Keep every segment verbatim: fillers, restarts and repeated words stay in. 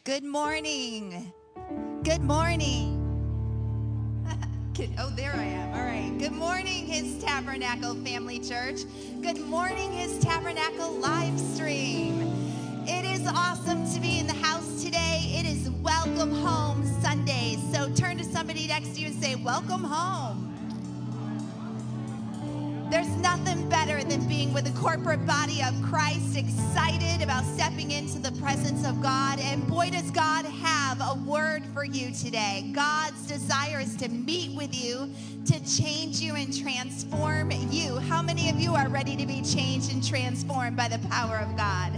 Good morning. Good morning. Oh, there I am. All right. Good morning, His Tabernacle Family Church. Good morning, His Tabernacle live stream. It is awesome to be in the house today. It is Welcome Home Sunday. So turn to somebody next to you and say, welcome home. There's nothing better than being with the corporate body of Christ, excited about stepping into the presence of God. And boy, does God have a word for you today. God's desire is to meet with you, to change you and transform you. How many of you are ready to be changed and transformed by the power of God?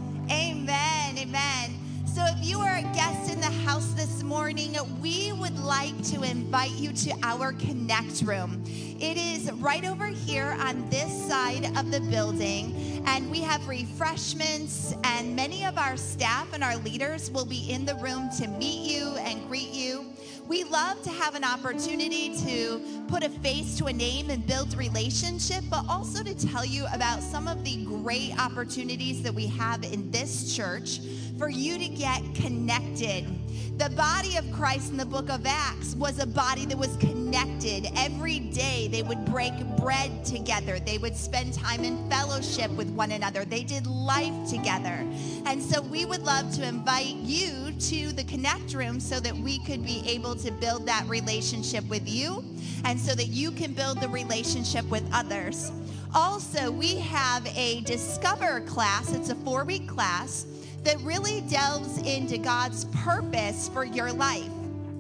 Amen, amen. So if you are a guest in the house this morning, we would like to invite you to our Connect Room. It is right over here on this side of the building, and we have refreshments, and many of our staff and our leaders will be in the room to meet you and greet you. We love to have an opportunity to put a face to a name and build relationship, but also to tell you about some of the great opportunities that we have in this church for you to get connected. The body of Christ in the book of Acts was a body that was connected. Every day they would break bread together. They would spend time in fellowship with one another. They did life together. And so we would love to invite you to the Connect Room so that we could be able to build that relationship with you and so that you can build the relationship with others. Also, we have a Discover class. It's a four-week class that really delves into God's purpose for your life.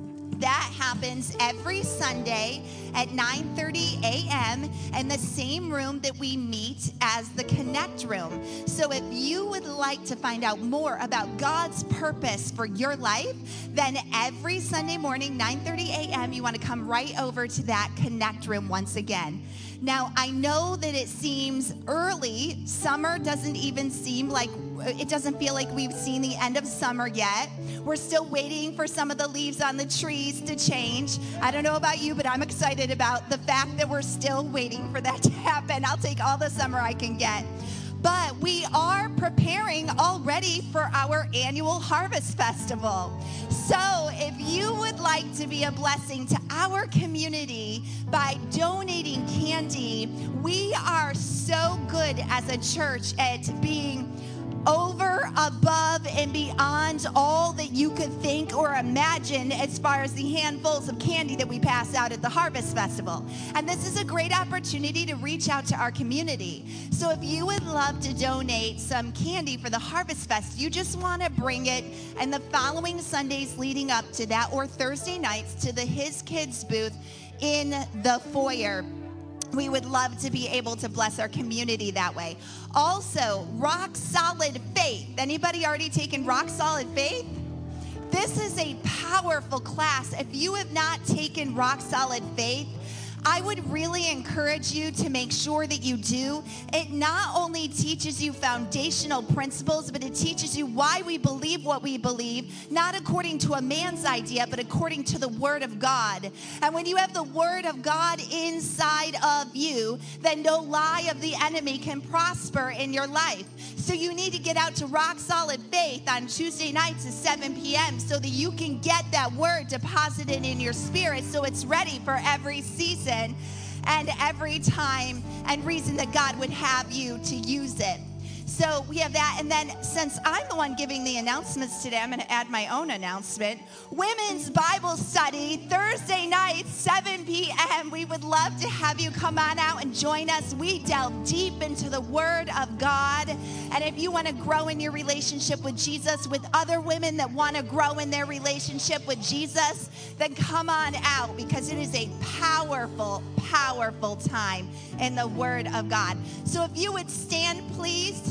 That happens every Sunday at nine thirty a.m. in the same room that we meet as the Connect Room. So if you would like to find out more about God's purpose for your life, then every Sunday morning, nine thirty a.m., you want to come right over to that Connect Room once again. Now, I know that it seems early. Summer doesn't even seem like, it doesn't feel like we've seen the end of summer yet. We're still waiting for some of the leaves on the trees to change. I don't know about you, but I'm excited about the fact that we're still waiting for that to happen. I'll take all the summer I can get. But we are preparing already for our annual Harvest Festival. So if you would like to be a blessing to our community by donating candy, we are so good as a church at being over, above, and beyond all that you could think or imagine as far as the handfuls of candy that we pass out at the Harvest Festival. And this is a great opportunity to reach out to our community. So if you would love to donate some candy for the Harvest Fest, you just want to bring it, and the following Sundays leading up to that, or Thursday nights, to the His Kids booth in the foyer. We would love to be able to bless our community that way. Also, Rock Solid Faith. Anybody already taken Rock Solid Faith? This is a powerful class. If you have not taken Rock Solid Faith, I would really encourage you to make sure that you do. It not only teaches you foundational principles, but it teaches you why we believe what we believe, not according to a man's idea, but according to the Word of God. And when you have the Word of God inside of you, then no lie of the enemy can prosper in your life. So you need to get out to Rock Solid Faith on Tuesday nights at seven p.m. so that you can get that Word deposited in your spirit so it's ready for every season and every time and reason that God would have you to use it. So we have that. And then since I'm the one giving the announcements today, I'm going to add my own announcement. Women's Bible Study, Thursday night, seven p.m. We would love to have you come on out and join us. We delve deep into the Word of God. And if you want to grow in your relationship with Jesus, with other women that want to grow in their relationship with Jesus, then come on out, because it is a powerful, powerful time in the Word of God. So if you would stand, please.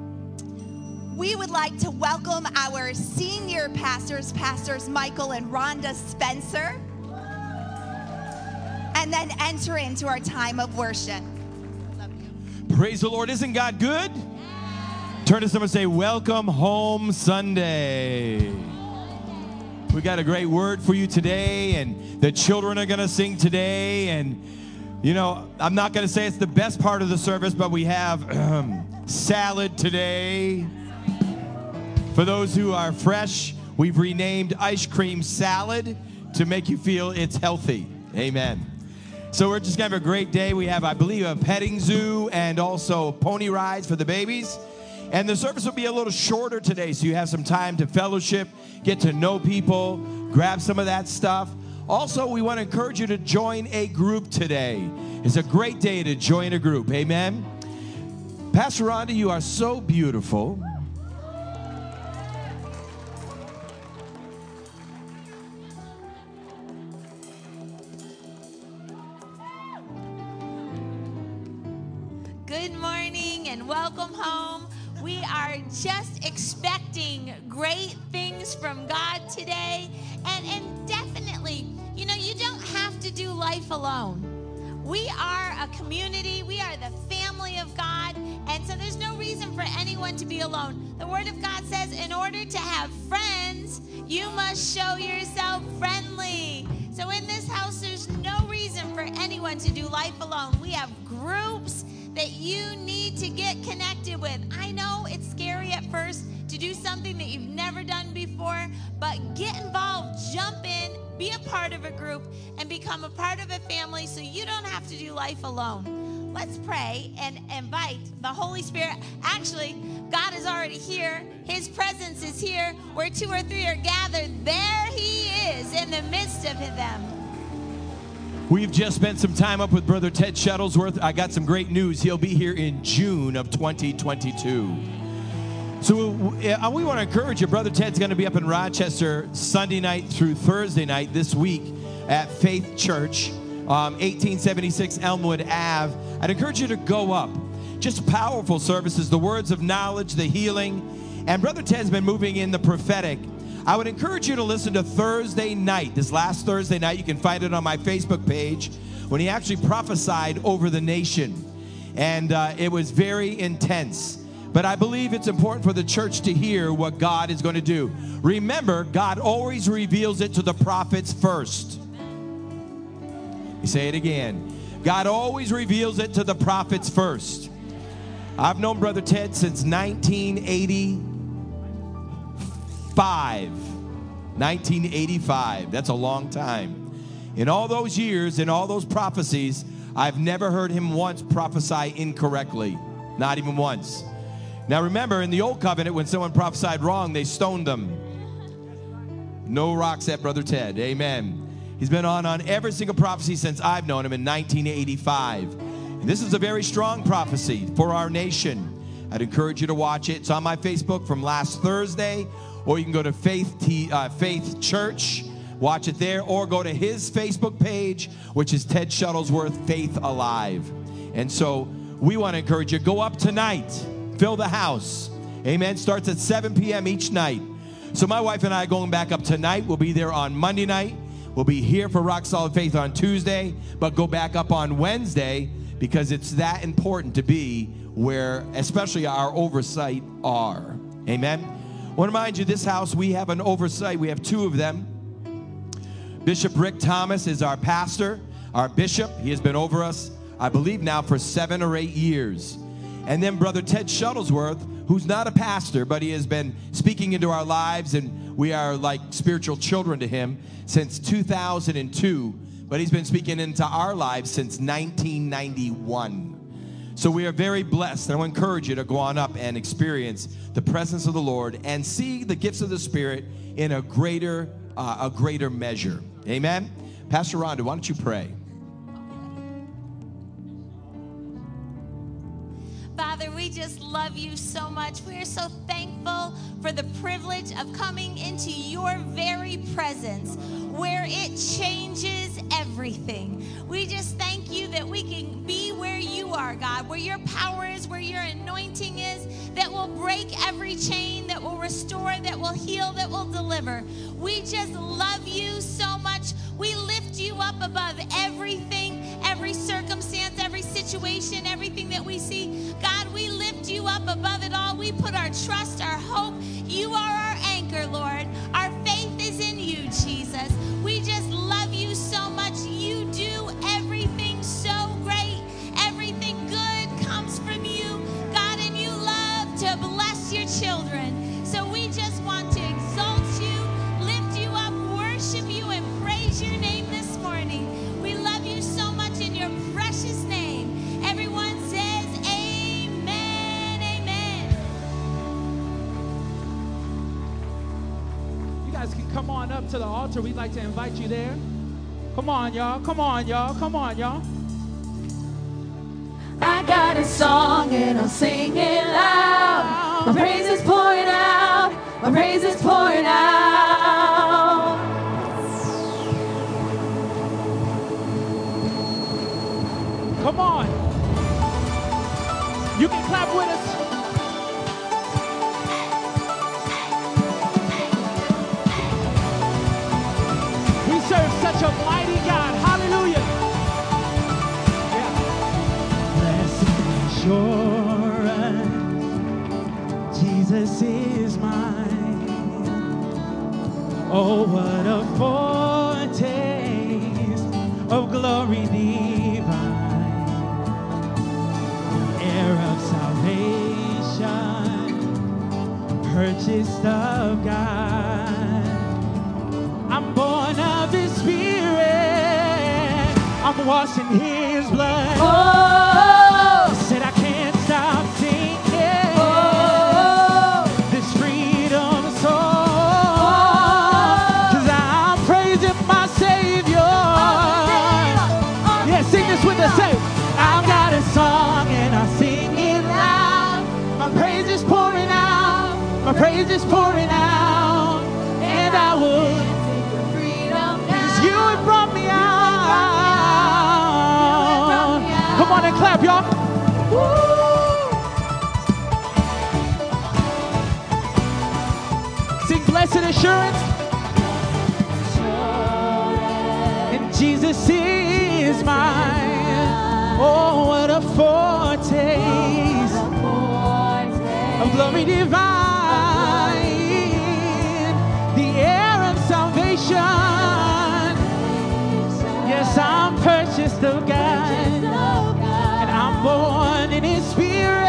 We would like to welcome our senior pastors, Pastors Michael and Rhonda Spencer, and then enter into our time of worship. Love you. Praise the Lord. Isn't God good? Turn to someone and say, welcome home Sunday. We got a great word for you today, and the children are going to sing today. And, you know, I'm not going to say it's the best part of the service, but we have um, salad today. For those who are fresh We've renamed ice cream salad to make you feel it's healthy. Amen. So we're just going to have a great day. We have, I believe, a petting zoo and also pony rides for the babies. And the service will be a little shorter today, so you have some time to fellowship, get to know people, grab some of that stuff. Also, we want to encourage you to join a group today. It's a great day to join a group. Amen. Pastor Rhonda, you are so beautiful. Good morning and welcome home. We are just expecting great things from God today. And, and definitely, you know, you don't have to do life alone. We are a community. We are the family of God. And so there's no reason for anyone to be alone. The Word of God says in order to have friends, you must show yourself friendly. So in this house, there's no reason for anyone to do life alone. We have groups that you need to get connected with. I know it's scary at first to do something that you've never done before, but get involved, jump in, be a part of a group, and become a part of a family so you don't have to do life alone. Let's pray and invite the Holy Spirit. Actually, God is already here. His presence is here. Where two or three are gathered, there He is in the midst of them. We've just spent some time up with Brother Ted Shuttlesworth. I got some great news. He'll be here in June of twenty twenty-two. So uh, we want to encourage you. Brother Ted's going to be up in Rochester Sunday night through Thursday night this week at Faith Church, um, eighteen seventy-six Elmwood Ave. I'd encourage you to go up. Just powerful services, the words of knowledge, the healing. And Brother Ted's been moving in the prophetic. I would encourage you to listen to Thursday night, this last Thursday night. You can find it on my Facebook page, when he actually prophesied over the nation. And uh, it was very intense. But I believe it's important for the church to hear what God is going to do. Remember, God always reveals it to the prophets first. You say it again. God always reveals it to the prophets first. I've known Brother Ted since nineteen eighty-five. nineteen eighty-five. That's a long time. In all those years, in all those prophecies, I've never heard him once prophesy incorrectly. Not even once. Now remember, in the Old Covenant, when someone prophesied wrong, they stoned them. No rocks at Brother Ted. Amen. He's been on on every single prophecy since I've known him in nineteen eighty-five. And this is a very strong prophecy for our nation. I'd encourage you to watch it. It's on my Facebook from last Thursday. Or you can go to Faith, T, uh, Faith Church, watch it there, or go to his Facebook page, which is Ted Shuttlesworth, Faith Alive. And so we want to encourage you, go up tonight, fill the house. Amen. Starts at seven p.m. each night. So my wife and I are going back up tonight. We'll be there on Monday night. We'll be here for Rock Solid Faith on Tuesday, but go back up on Wednesday because it's that important to be where especially our oversight are. Amen. I want to remind you, this house, we have an oversight. We have two of them. Bishop Rick Thomas is our pastor, our bishop. He has been over us, I believe now, for seven or eight years. And then Brother Ted Shuttlesworth, who's not a pastor, but he has been speaking into our lives, and we are like spiritual children to him since two thousand two. But he's been speaking into our lives since nineteen ninety-one. So we are very blessed, and I want to encourage you to go on up and experience the presence of the Lord and see the gifts of the Spirit in a greater, uh, a greater measure. Amen? Pastor Rhonda, why don't you pray? Father, we just love you so much. We are so thankful for the privilege of coming into your very presence where it changes everything. We just thank you that we can be where you are, God, where your power is, where your anointing is, that will break every chain, that will restore, that will heal, that will deliver. We just love you so much. We lift you up above everything, every circumstance, every situation, everything that we see. God, we lift you up above it all. We put our trust, our hope. You are our anchor, Lord. Our faith is in you, Jesus. We just love you so much. You do everything so great. Everything good comes from you, God, and you love to bless your children. So we just want to exalt you. on up to the altar, we'd like to invite you there. Come on, y'all. Come on, y'all. Come on, y'all. I got a song and I'll sing it loud. My praise is pouring out. My praise is pouring out. Come on. You can clap with us. We serve such a mighty God. Hallelujah. Yeah. Blessed assurance, Jesus is mine. Oh, what a foretaste of glory divine, heir of salvation, purchased of God. I'm born of His Spirit. I'm washed in His blood. Oh, Said I can't stop singing. oh, This freedom song. 'Cause I'm praising my Savior. Yeah, sing this with us. Say, I've got a song and I sing it loud. My praise is pouring out. My praise is pouring out. And I will. You have brought me out. Come on and clap, y'all. Sing blessed assurance. And Jesus is mine. Oh, what a foretaste of glory divine. The heir of salvation. Yes, I'm purchased of God, and I'm born in His Spirit.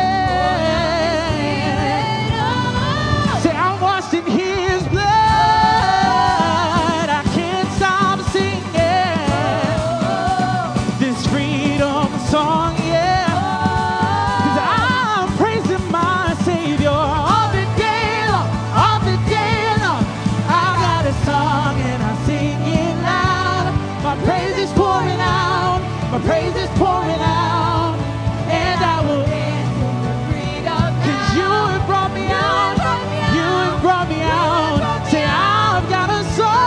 Say, I'm washed in His blood. I can't stop singing this freedom song, yeah. 'Cause I'm praising my Savior all the day long, all the day long. I got a song and I sing it loud. My praise is pouring out, my praise is pouring out, and I will dance in the freedom. 'Cause you have brought me out, you have brought me out. Say, I've got a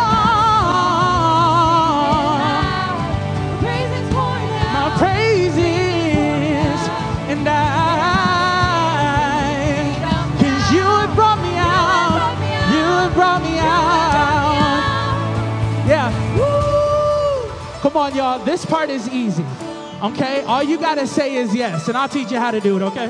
song. praise is pouring out. My praise is, and I, 'cause you have brought me out, you have brought me out. Yeah. Come on, y'all. This part is easy. Okay? All you gotta say is yes, and I'll teach you how to do it, okay?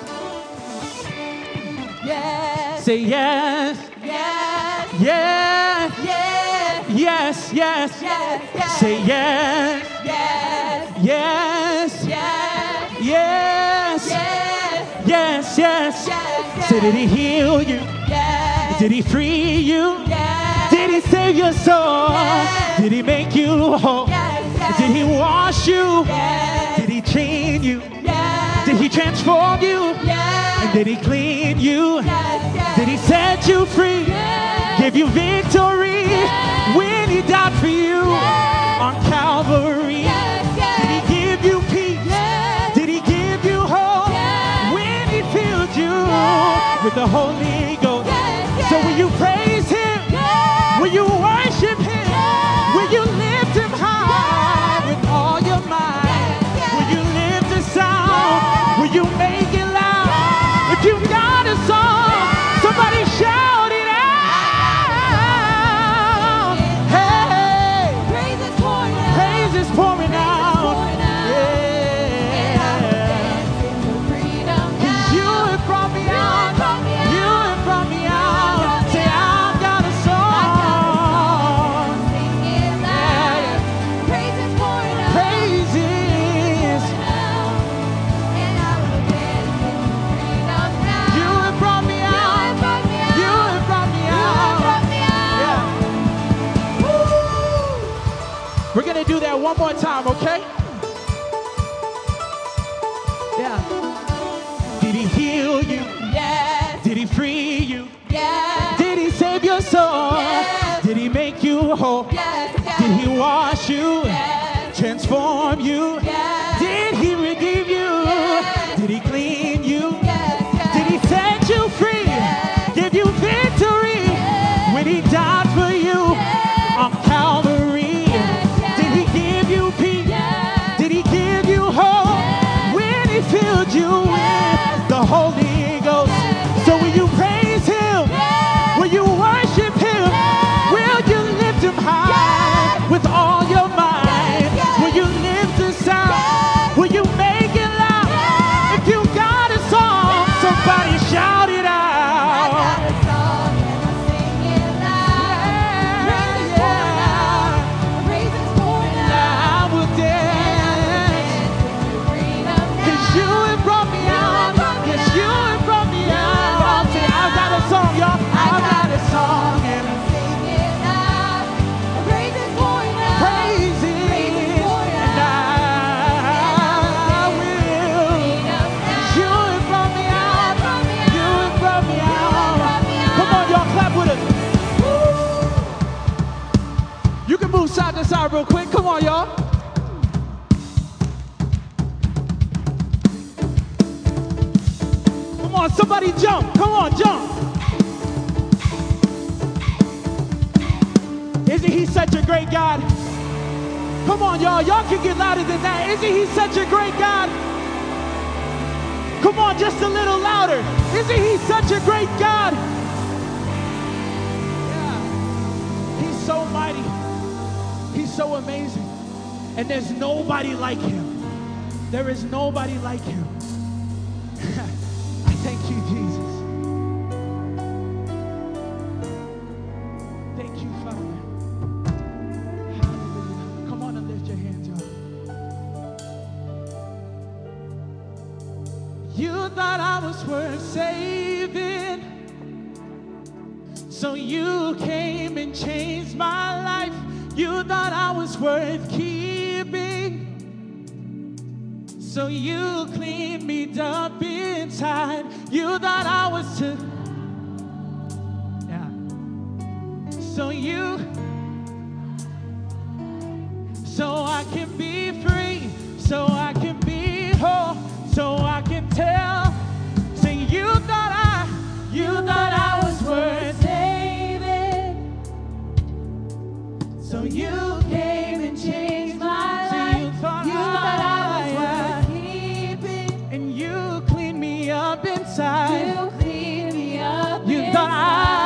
Yes, Say yes, yes, yes, yes, yes, yes. yes, yes. Say yes, yes, yes, yes, yes, yes, yes, yes. yes, Say, did He heal you? yes, Did He free you? yes, Did He save your soul? Yes. Did He make you whole? yes, yes, Did He wash you? yes, Did He clean you? yes, Did He transform you? yes, And did He clean you? yes, yes, Did He set you free? yes, Give you victory Yes. when He died for you Yes. on Calvary? yes, yes, Did He give you peace? yes, Did He give you hope Yes. when He filled you Yes. with the Holy Ghost? yes, yes, So will you praise Him? yes, Will you worship Him? Yes. Will you lift Him high with all your might? Yes, yes. Will you lift the sound? Yes. Will you make it loud? Yes. If you've got a song, Yes. somebody shout it out. Hey, praise is pouring out. praise is pouring out. pouring out. And I will Yeah. dance in the freedom 'Cause you now. have brought me You out. have brought me You out. have brought me brought out. me Say, out. I've got a song. Sing it loud. Yeah. Praise is pouring out. Praises. Out. And I will dance in the freedom now. You have brought me You have out. brought me out. You have brought me You have out. brought me out. Yeah. Woo. We're gonna do that one more time, okay? Yeah. Did He heal you? Yes, Did He free you? yes, Did He save your soul? Yes. Did He make Did he wash you? Yes. Transform you? Yes. Did he redeem you? Yes. Did he clean you? Yes, yes. Did he set you free? Yes. Give you victory Yes. when he died for you Yes. on Calvary? Yes, yes. Did he give you peace? Yes. Did he give you hope Yes. when he filled you Yes. with the Holy Ghost? Yes. So will you praise him? Yes. Will you worship him? Yes. Will you lift him high Yes. with all your mind? Yes, yes. Will you lift the sound? Yes. Will you make it loud? Yes. If you got a song, Yes. somebody shout it I out. got a song and I'm singing loud. Praises pouring out. Praises pouring out. I will dance. Freedom now. Cause you have brought me You out. have brought me Yes, you out. have brought me You have out. brought me Say, I've got a out. song, y'all. I I've got a song and I'm singing loud. Praises pouring out. praising. Praises pouring And I will. Freedom now. You have brought me out. brought me You out. have brought me You have out. brought me out. Come on, y'all, clap with us. You can move side to side real quick. Come on, y'all. Come on, somebody jump. Come on, jump. Isn't he such a great God? Come on, y'all. Y'all can get louder than that. Isn't he such a great God? Come on, just a little louder. Isn't he such a great God? Yeah. He's so mighty. He's so amazing. And there's nobody like him. There is nobody like him. I thank you, Jesus. Thank you, Father. Hallelujah. Come on and lift your hands, y'all. You thought I was worth saving, so you came and changed my life. You thought I was worth keeping, so you cleaned me up inside. You thought I was to, yeah. So you, so I can be free, so I can be whole, so I can tell. Say you thought I, you thought I was worth saving, so you came and changed my So life. you thought You thought I I was was worth keeping. and you cleaned me up inside. You clean me up You thought I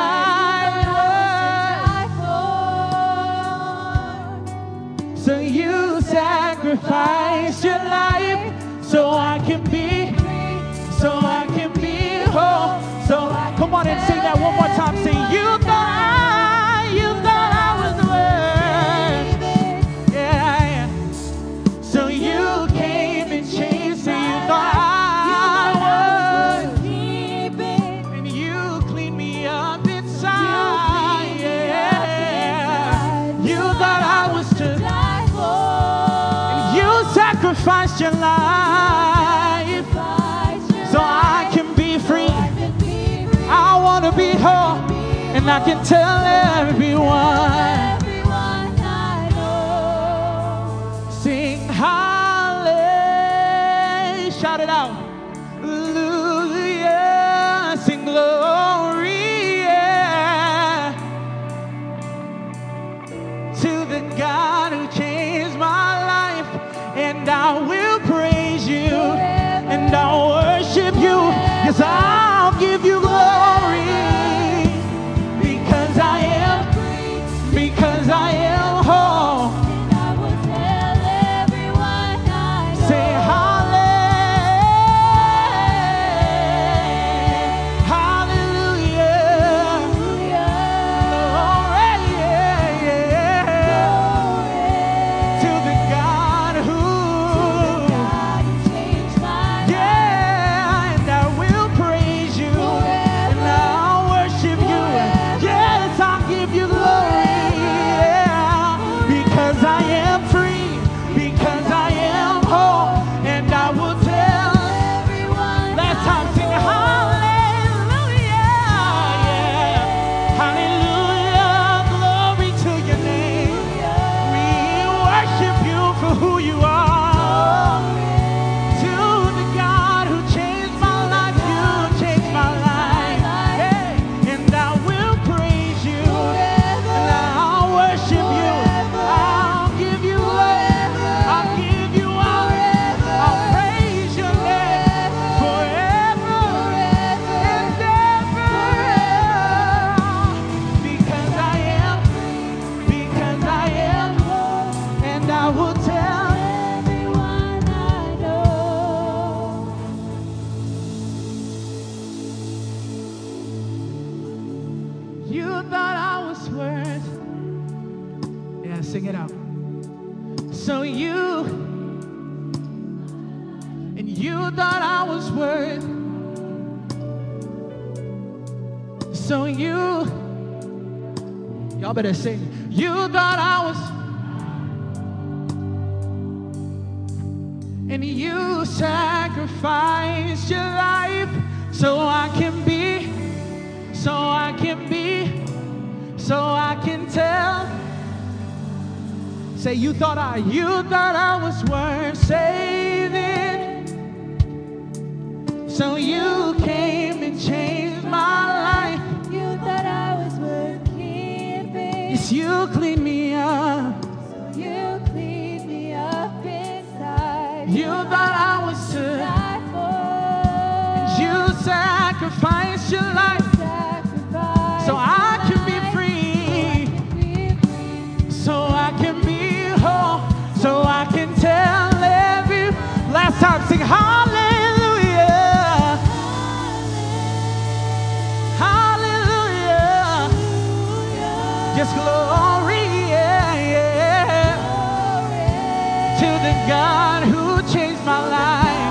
was. So you sacrificed your life so I can be, so I can be whole. So come on and sing that one more time. Say you thought I, you thought I was worth. Yeah, yeah. So you came and changed. Say you thought I was, and you cleaned me up inside. Yeah, you thought I was to. You sacrificed your life so I can be free. I want to be whole, and I can tell everyone. Sing hallelujah, shout it out. Hallelujah, sing glory, yeah, to the God who changed my life. And I will praise you, and I'll worship you. Yes, I'll give you glory, because I am free, Yeah, sing it out. So you, and you thought I was worth. So you, y'all better sing. You thought I was, and you sacrificed your life so I can be, so I can be, so I can tell. Say, you thought I, you thought I was worth saving. So you came and changed my life. You thought I was worth keeping. Yes, you cleaned me up. You cleaned me up inside. You thought I was to, died for. you sacrificed your life Sacrifice so I can be free, so I can be whole, so I can tell every last time, sing hallelujah, hallelujah, just glory, yeah, yeah, to the God who changed my life,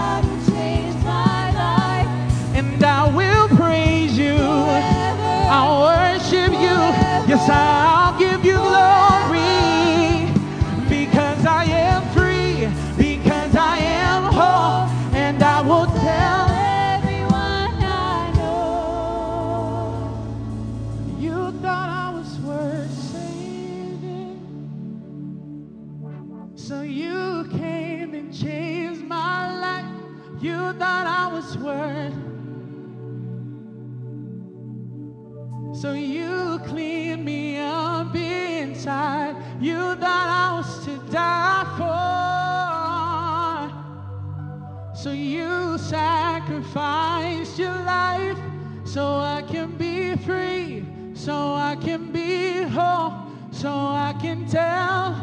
and I will praise you, I'll worship you, yes, I'll give you glory, because I am free, because I am whole, and I will tell everyone I know. you thought I was worth saving, so you came and changed my life. You thought I was worth, so you cleaned me up inside. You thought I was to die for, so you sacrificed your life so I can be free, so I can be whole, so I can tell.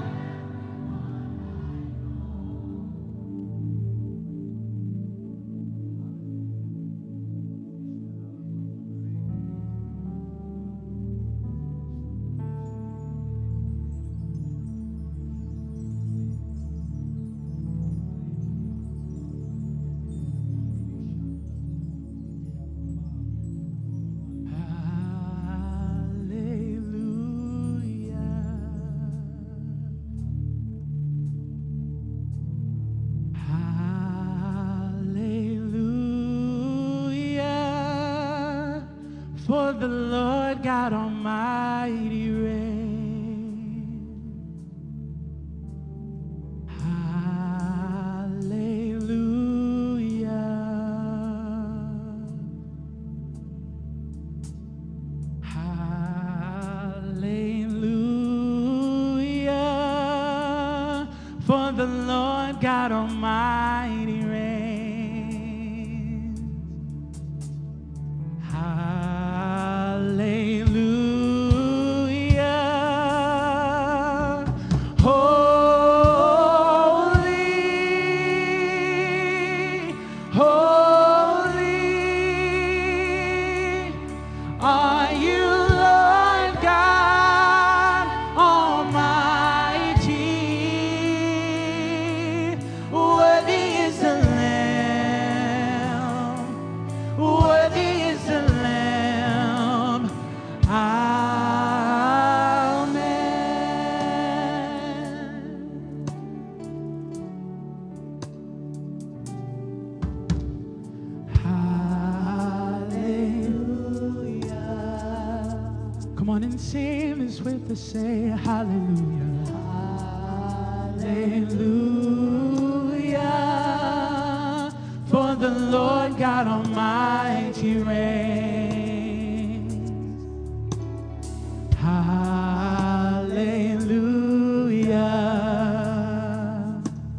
For the Lord God Almighty reigns. Hallelujah. Hallelujah. For the Lord God Almighty reigns. Hallelujah. Holy, holy are you, Lord God Almighty. Worthy is the Lamb. Worthy is the Lamb. Hallelujah. Come on and sing this with us. Say hallelujah. Hallelujah. For the Lord God Almighty reigns. Hallelujah.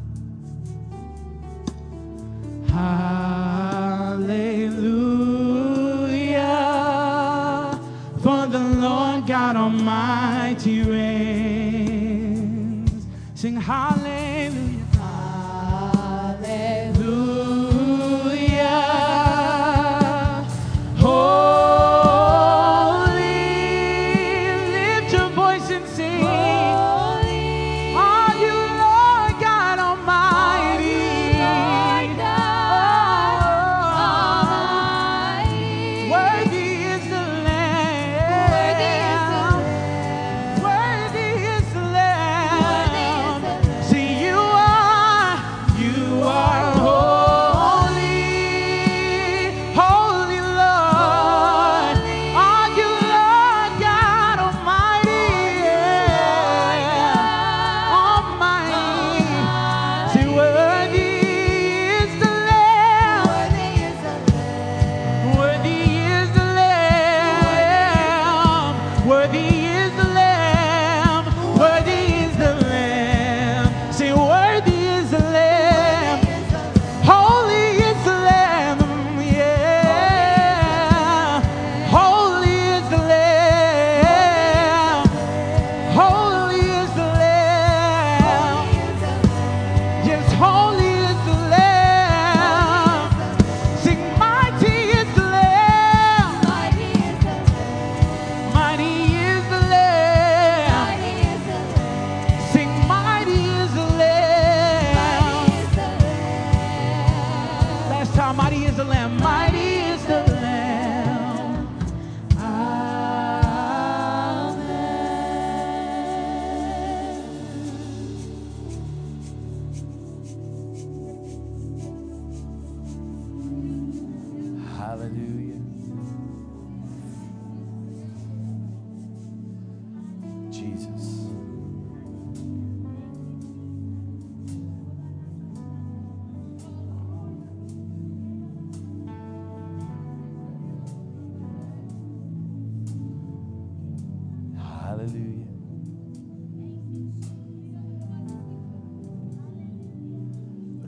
Hallelujah. For the Lord God Almighty reigns. Sing hallelujah. Hallelujah. Holy, lift your voice and sing. Holy,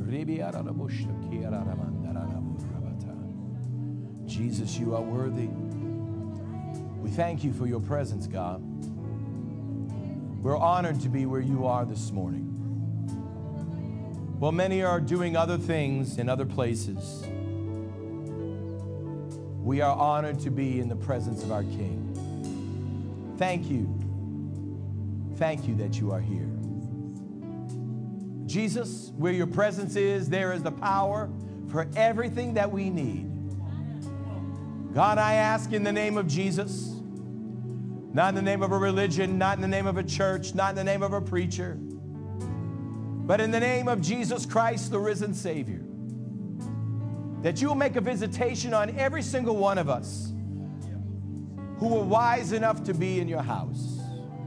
Jesus, you are worthy. We thank you for your presence, God. We're honored to be where you are this morning. While many are doing other things in other places, we are honored to be in the presence of our King. Thank you. Thank you that you are here. Jesus, where your presence is, there is the power for everything that we need. God, I ask in the name of Jesus, not in the name of a religion, not in the name of a church, not in the name of a preacher, but in the name of Jesus Christ, the risen Savior, that you will make a visitation on every single one of us who are wise enough to be in your house,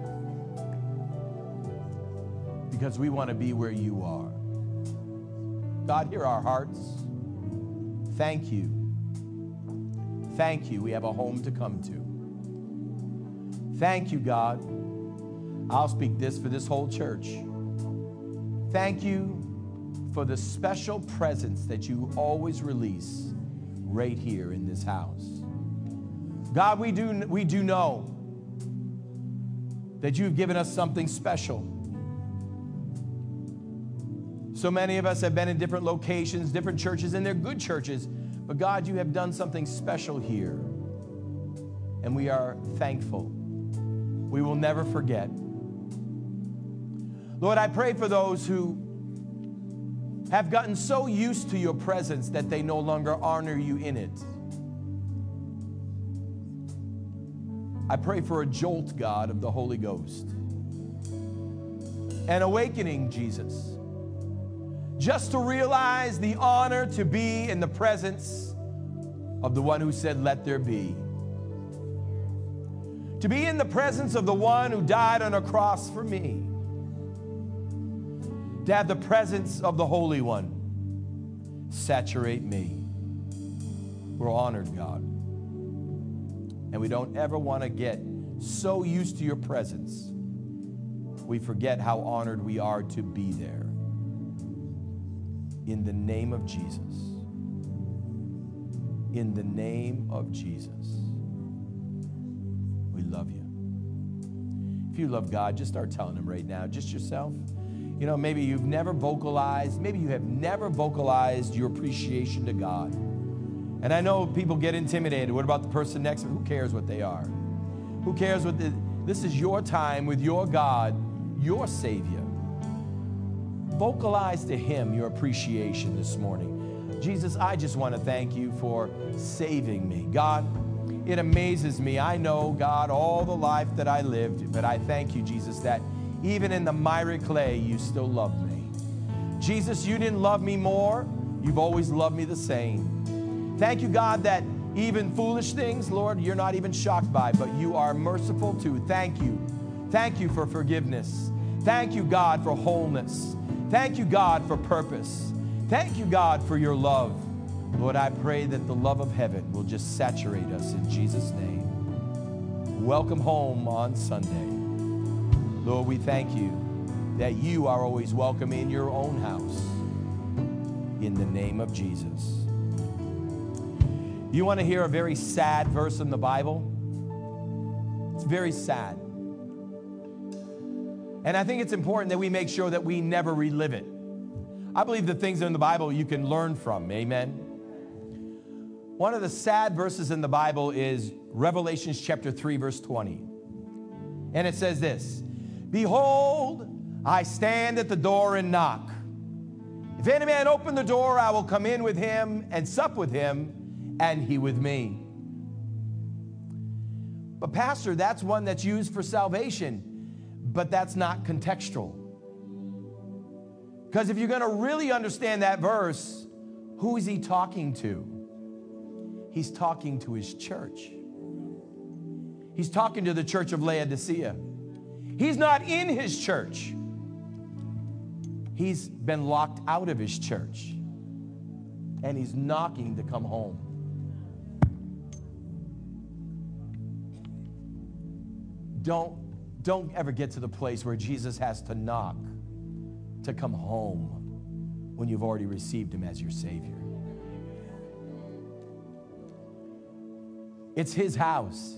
because we want to be where you are. God, hear our hearts. Thank you. Thank you. We have a home to come to. Thank you, God. I'll speak this for this whole church. Thank you for the special presence that you always release right here in this house. God, we do, we do know that you've given us something special. So many of us have been in different locations, different churches, and they're good churches. But God, you have done something special here, and we are thankful. We will never forget. Lord, I pray for those who have gotten so used to your presence that they no longer honor you in it. I pray for a jolt, God, of the Holy Ghost. An awakening, Jesus. Just to realize the honor to be in the presence of the one who said, let there be. To be in the presence of the one who died on a cross for me. To have the presence of the Holy One saturate me. We're honored, God. And we don't ever want to get so used to your presence, we forget how honored we are to be there. In the name of Jesus. In the name of Jesus. We love you. If you love God, just start telling him right now, just yourself. You know, maybe you've never vocalized, maybe you have never vocalized your appreciation to God. And I know people get intimidated. What about the person next to them? Who cares what they are? Who cares what the, this is your time with your God, your Savior. Vocalize to him your appreciation this morning. Jesus, I just want to thank you for saving me. God, it amazes me. I know, God, all the life that I lived, but I thank you, Jesus, that even in the miry clay, you still loved me. Jesus, you didn't love me more. You've always loved me the same. Thank you, God, that even foolish things, Lord, you're not even shocked by, but you are merciful too. Thank you. Thank you for forgiveness. Thank you, God, for wholeness. Thank you, God, for purpose. Thank you, God, for your love. Lord, I pray that the love of heaven will just saturate us in Jesus' name. Welcome home on Sunday. Lord, we thank you that you are always welcome in your own house. In the name of Jesus. You want to hear a very sad verse in the Bible? It's very sad. And I think it's important that we make sure that we never relive it. I believe the things in the Bible you can learn from. Amen. One of the sad verses in the Bible is Revelation chapter three, verse twenty. And it says this, behold, I stand at the door and knock. If any man open the door, I will come in with him and sup with him, and he with me. But Pastor, that's one that's used for salvation. But that's not contextual. Because if you're going to really understand that verse, who is he talking to? He's talking to his church. He's talking to the church of Laodicea. He's not in his church. He's been locked out of his church. And he's knocking to come home. Don't Don't ever get to the place where Jesus has to knock to come home. when you've already received him as your Savior. It's his house.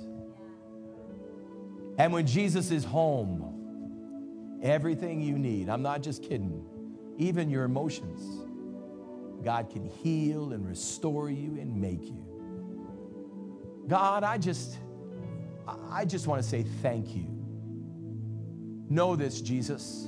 And when Jesus is home, everything you need, I'm not just kidding, even your emotions, God can heal and restore you and make you. God, I just, I just want to say thank you. Know this, Jesus.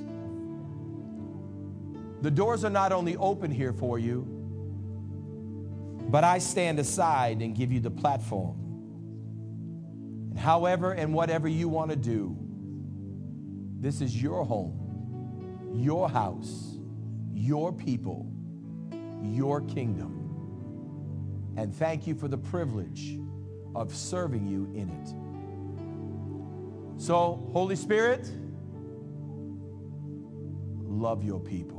The doors are not only open here for you, but I stand aside and give you the platform. And however and whatever you want to do, this is your home, your house, your people, your kingdom. And thank you for the privilege of serving you in it. So, Holy Spirit, love your people.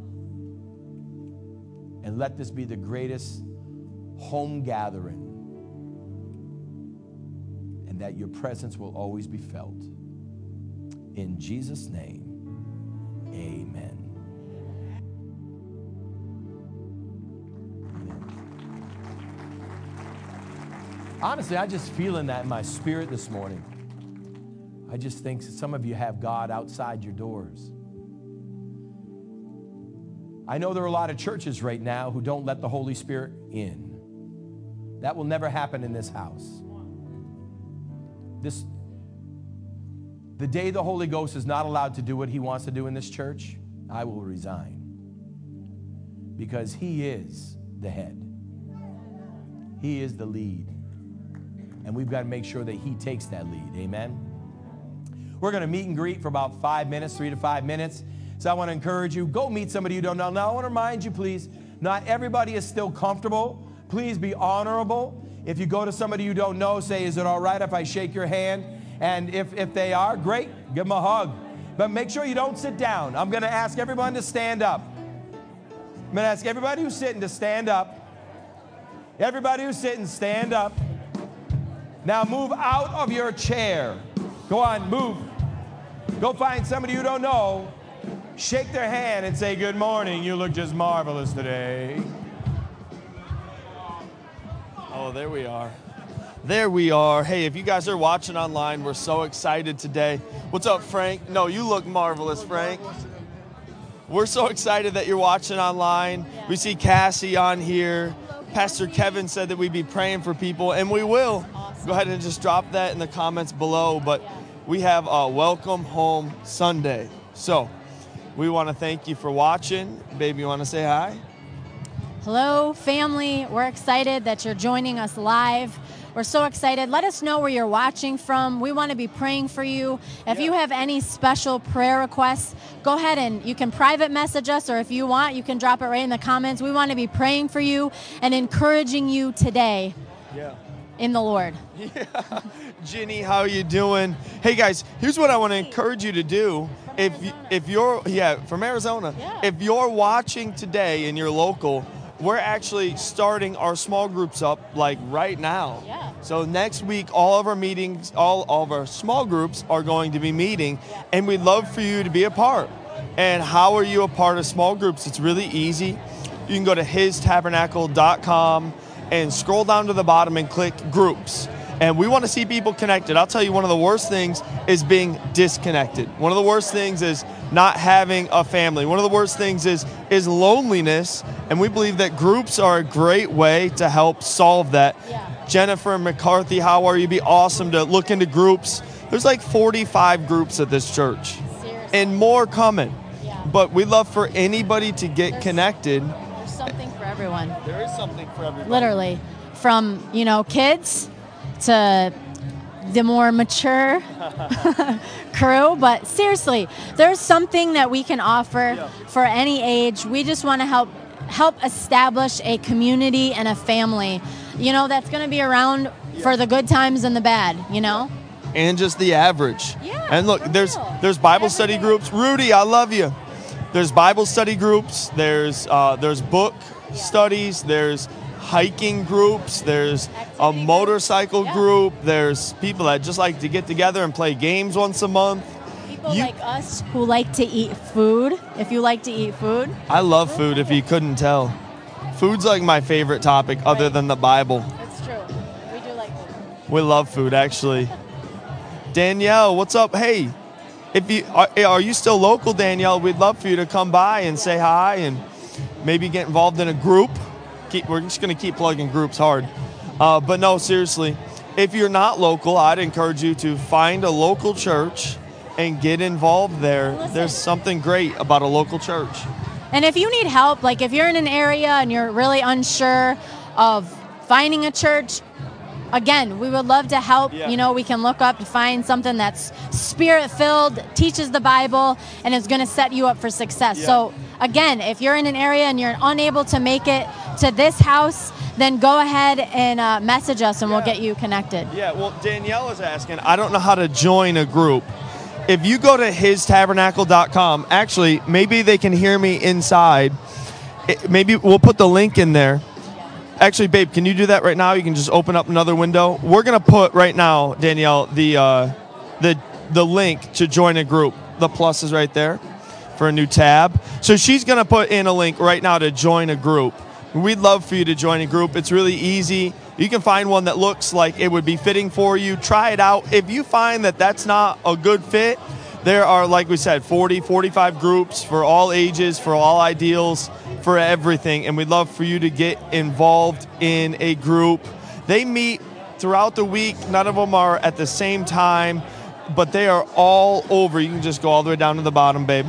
And let this be the greatest home gathering, and that your presence will always be felt. In Jesus' name, amen. Honestly, I just feeling that in my spirit this morning. I just think some of you have God outside your doors. I know there are a lot of churches right now who don't let the Holy Spirit in. That will never happen in this house. This, the day the Holy Ghost is not allowed to do what he wants to do in this church, I will resign. Because he is the head. He is the lead. And we've got to make sure that he takes that lead. Amen? We're going to meet and greet for about five minutes, three to five minutes. So I want to encourage you, go meet somebody you don't know. Now, I want to remind you, please, not everybody is still comfortable. Please be honorable. If you go to somebody you don't know, say, is it all right if I shake your hand? And if, if they are, great, give them a hug. But make sure you don't sit down. I'm going to ask everyone to stand up. I'm going to ask everybody who's sitting to stand up. Everybody who's sitting, stand up. Now move out of your chair. Go on, move. Go find somebody you don't know. Shake their hand and say, good morning. You look just marvelous today. Oh, there we are. There we are. Hey, if you guys are watching online, we're so excited today. What's up, Frank? No, you look marvelous, Frank. We're so excited that you're watching online. We see Cassie on here. Pastor Kevin said that we'd be praying for people, and we will. Go ahead and just drop that in the comments below. But we have a Welcome Home Sunday. So we want to thank you for watching. Baby, you want to say hi? Hello, family. We're excited that you're joining us live. We're so excited. Let us know where you're watching from. We want to be praying for you. If Yeah. you have any special prayer requests, go ahead and you can private message us, or if you want, you can drop it right in the comments. We want to be praying for you and encouraging you today Yeah. in the Lord. Yeah. Ginny, how you doing? Hey guys, here's what I want to encourage you to do. If you, if you're yeah, from Arizona. Yeah. If you're watching today and you're local, we're actually starting our small groups up like right now. Yeah. So next week, all of our meetings, all, all of our small groups are going to be meeting, and we'd love for you to be a part. And how are you a part of small groups? It's really easy. You can go to his tabernacle dot com and scroll down to the bottom and click groups. And we want to see people connected. I'll tell you, one of the worst things is being disconnected. One of the worst things is not having a family. One of the worst things is, is loneliness. And we believe that groups are a great way to help solve that. Yeah. Jennifer McCarthy, how are you? It'd be awesome to look into groups. There's like forty-five groups at this church. Seriously. And more coming. Yeah. But we'd love for anybody to get There's- connected. There's something for everyone. There is something for everybody. Literally. From, you know, kids to the more mature crew. But seriously, there's something that we can offer Yeah. for any age. We just want to help help establish a community and a family, you know, that's going to be around for the good times and the bad, you know? And just the average. Yeah, And look, for there's real. there's Bible Every study day. groups. Rudy, I love you. There's Bible study groups. There's uh, there's book studies. There's hiking groups. There's a Activity motorcycle groups. Yeah. group. There's people that just like to get together and play games once a month. People You- like us who like to eat food, if you like to eat food. I love food, if you couldn't tell. Food's like my favorite topic other Right. than the Bible. It's true. We do like food. We love food, actually. Danielle, what's up? Hey, if you are, are you still local, Danielle? We'd love for you to come by and say hi and maybe get involved in a group. Keep, we're just going to keep plugging groups hard. Uh, but no, seriously, if you're not local, I'd encourage you to find a local church and get involved there. Listen. There's something great about a local church. And if you need help, like if you're in an area and you're really unsure of finding a church, again, we would love to help. Yeah. You know, we can look up to find something that's spirit-filled, teaches the Bible, and is going to set you up for success. Yeah. So again, if you're in an area and you're unable to make it to this house, then go ahead and uh, message us and we'll Yeah. get you connected. Yeah, well, Danielle is asking, I don't know how to join a group. If you go to his tabernacle dot com, actually, maybe they can hear me inside. It- maybe we'll put the link in there. Actually, babe, can you do that right now? You can just open up another window. We're going to put right now, Danielle, the, uh, the, the link to join a group. The plus is right there for a new tab. So she's going to put in a link right now to join a group. We'd love for you to join a group. It's really easy. You can find one that looks like it would be fitting for you. Try it out. If you find that that's not a good fit, there are, like we said, forty, forty-five groups for all ages, for all ideals, for everything. And we'd love for you to get involved in a group. They meet throughout the week. None of them are at the same time, but they are all over. You can just go all the way down to the bottom, babe.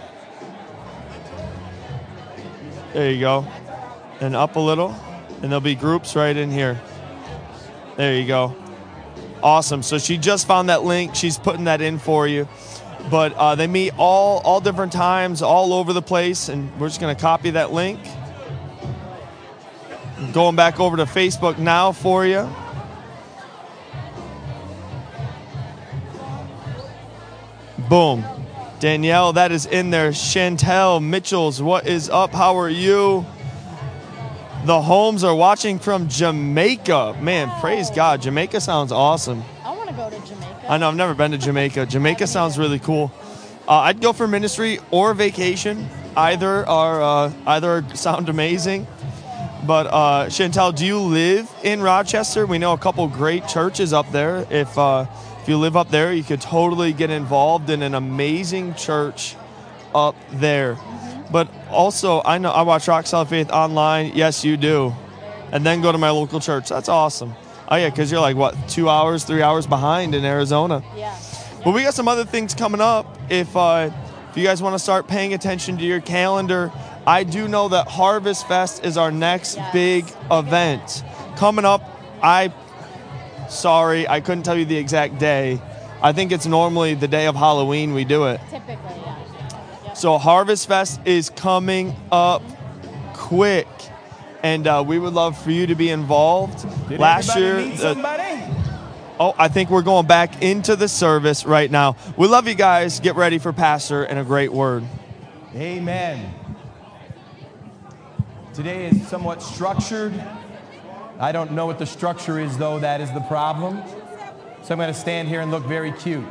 There you go. And up a little, and there'll be groups right in here. There you go. Awesome. So she just found that link. She's putting that in for you. But uh, they meet all all different times, all over the place, and we're just going to copy that link. Going back over to Facebook now for you. Boom. Danielle, that is in there. Chantel Mitchells, what is up? How are you? The Holmes are watching from Jamaica. Man, praise God. Jamaica sounds awesome. I want to go to Jamaica. I know, I've never been to Jamaica. Jamaica sounds really cool. Uh, I'd go for ministry or vacation. Either are uh, either sound amazing. But uh, Chantel, do you live in Rochester? We know a couple great churches up there. If uh, if you live up there, you could totally get involved in an amazing church up there. But also, I know I watch Rock Solid Faith online. Yes, you do. And then go to my local church. That's awesome. Oh, yeah, because you're like, what, two hours, three hours behind in Arizona. Yeah. But we got some other things coming up. If uh, if you guys want to start paying attention to your calendar, I do know that Harvest Fest is our next Yes. big event. Coming up, I, sorry, I couldn't tell you the exact day. I think it's normally the day of Halloween we do it. Typically, yeah. Yep. So Harvest Fest is coming up quick, and uh, we would love for you to be involved. Did Last everybody year, meet the- somebody? oh, I think we're going back into the service right now. We love you guys. Get ready for Pastor and a great word. Amen. Today is somewhat structured. I don't know what the structure is, though. That is the problem. So I'm going to stand here and look very cute.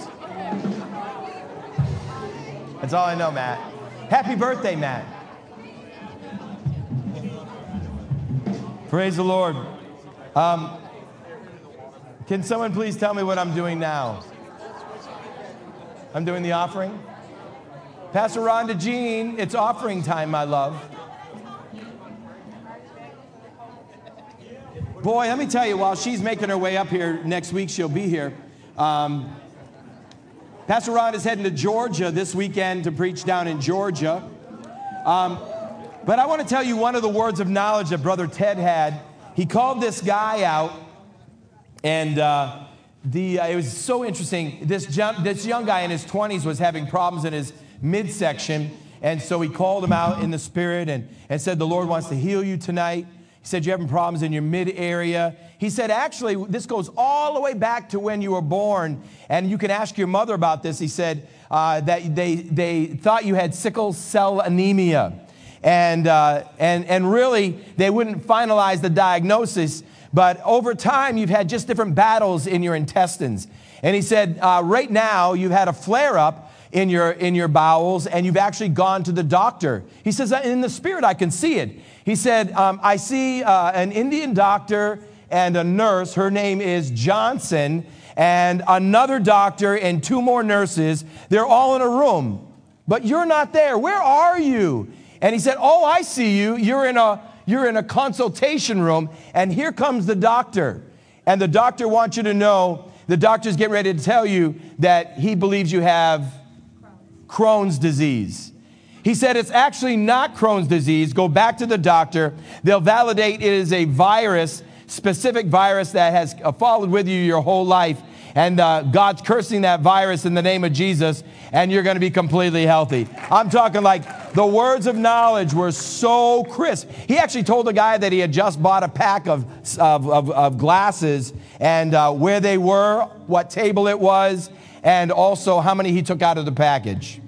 That's all I know, Matt. Happy birthday, Matt. Praise the Lord. Um, can someone please tell me what I'm doing now? I'm doing the offering. Pastor Rhonda Jean, it's offering time, my love. Boy, let me tell you, while she's making her way up here, next week she'll be here. Um, Pastor Ron is heading to Georgia this weekend to preach down in Georgia. Um, but I want to tell you one of the words of knowledge that Brother Ted had. He called this guy out, and uh, the uh, it was so interesting. This, jump, this young guy in his twenties was having problems in his midsection, and so he called him out in the spirit and, and said, the Lord wants to heal you tonight. He said, you're having problems in your mid area. He said, actually, this goes all the way back to when you were born. And you can ask your mother about this. He said uh, that they, they thought you had sickle cell anemia. And, uh, and, and really, they wouldn't finalize the diagnosis. But over time, you've had just different battles in your intestines. And he said, uh, right now, you've had a flare-up in your, in your bowels, and you've actually gone to the doctor. He says, in the spirit, I can see it. He said, um, I see uh, an Indian doctor and a nurse. Her name is Johnson, and another doctor and two more nurses. They're all in a room, but you're not there. Where are you? And he said, oh, I see you. You're in a, you're in a consultation room, and here comes the doctor. And the doctor wants you to know, the doctor's getting ready to tell you that he believes you have Crohn's disease. He said it's actually not Crohn's disease. Go back to the doctor. They'll validate it is a virus, specific virus that has followed with you your whole life. And uh, God's cursing that virus in the name of Jesus, and you're going to be completely healthy. I'm talking like the words of knowledge were so crisp. He actually told the guy that he had just bought a pack of, of, of, of glasses and uh, where they were, what table it was, and also how many he took out of the package.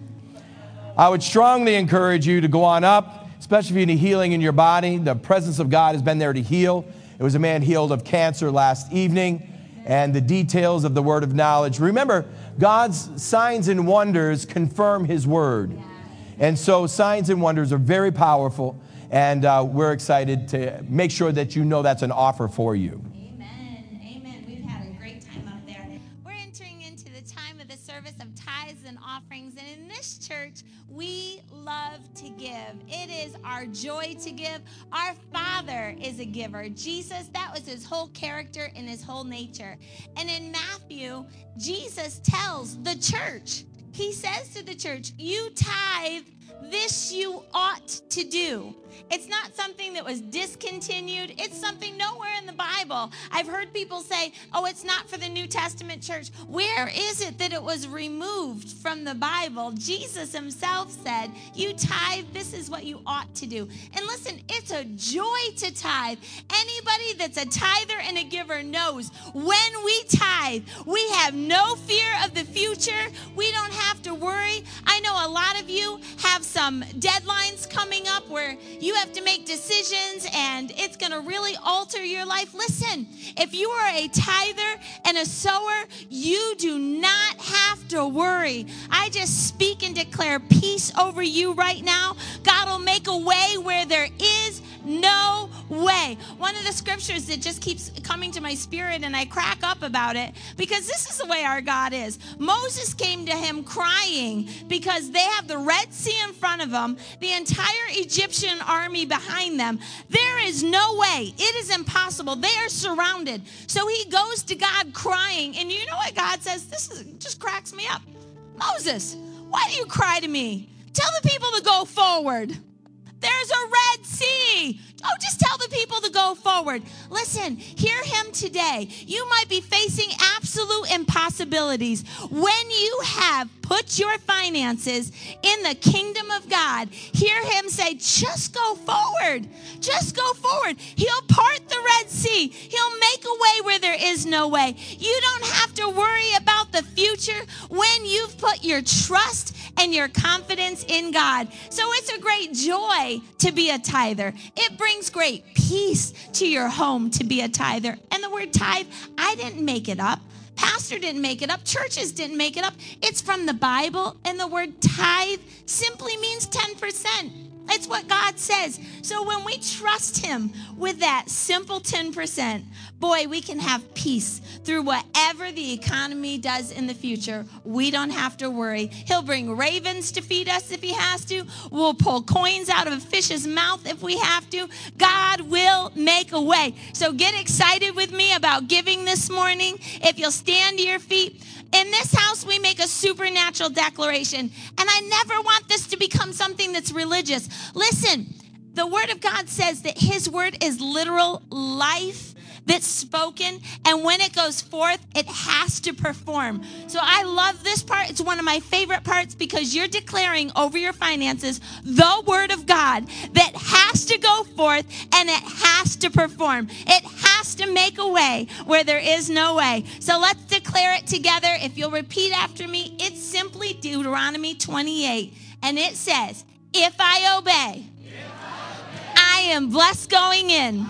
I would strongly encourage you to go on up, especially if you need healing in your body. The presence of God has been there to heal. It was a man healed of cancer last evening, and the details of the word of knowledge. Remember, God's signs and wonders confirm his word. And so signs and wonders are very powerful, and uh, we're excited to make sure that you know that's an offer for you. Amen. Amen. We've had a great time up there. We're entering into the time of the service of tithes and offerings, and in this church, we love to give. It is our joy to give. Our Father is a giver. Jesus, that was his whole character and his whole nature. And in Matthew, Jesus tells the church, he says to the church, you tithe, this you ought to do. It's not something that was discontinued. It's something nowhere in the Bible. I've heard people say, oh, it's not for the New Testament church. Where is it that it was removed from the Bible? Jesus himself said, you tithe, this is what you ought to do. And listen, it's a joy to tithe. Anybody that's a tither and a giver knows when we tithe, we have no fear of the future. We don't have to worry. I know a lot of you have some deadlines coming up where you have to make decisions and it's going to really alter your life. Listen, if you are a tither and a sower, you do not have to worry. I just speak and declare peace over you right now. God will make a way where there is no way. One of the scriptures that just keeps coming to my spirit, and I crack up about it, because this is the way our God is. Moses came to him crying because they have the Red Sea in front of them, the entire Egyptian army behind them. There is no way. It is impossible. They are surrounded. So he goes to God crying, and you know what God says? This is, just cracks me up. Moses, why do you cry to me? Tell the people to go forward. There's a Red Sea. Oh, just tell the people to go forward. Listen, hear him today. You might be facing absolute impossibilities. When you have put your finances in the kingdom of God, hear him say, just go forward. Just go forward. He'll part the Red Sea. He'll make a way where there is no way. You don't have to worry about the future when you've put your trust and your confidence in God. So it's a great joy to be a tither. It brings great peace to your home to be a tither. And the word tithe, I didn't make it up. Pastor didn't make it up. Churches didn't make it up. It's from the Bible, and the word tithe simply means ten percent. It's what God says. So when we trust him with that simple ten percent, boy, we can have peace through whatever the economy does in the future. We don't have to worry. He'll bring ravens to feed us if he has to. We'll pull coins out of a fish's mouth if we have to. God will make a way. So get excited with me about giving this morning. If you'll stand to your feet. In this house, we make a supernatural declaration. And I never want this to become something that's religious. Listen, the word of God says that his word is literal life that's spoken, and when it goes forth, it has to perform. So I love this part. It's one of my favorite parts because you're declaring over your finances the word of God that has to go forth and it has to perform. It has to make a way where there is no way. So let's declare it together. If you'll repeat after me, it's simply Deuteronomy twenty-eight, and it says, if I obey, if I, obey I am blessed going in.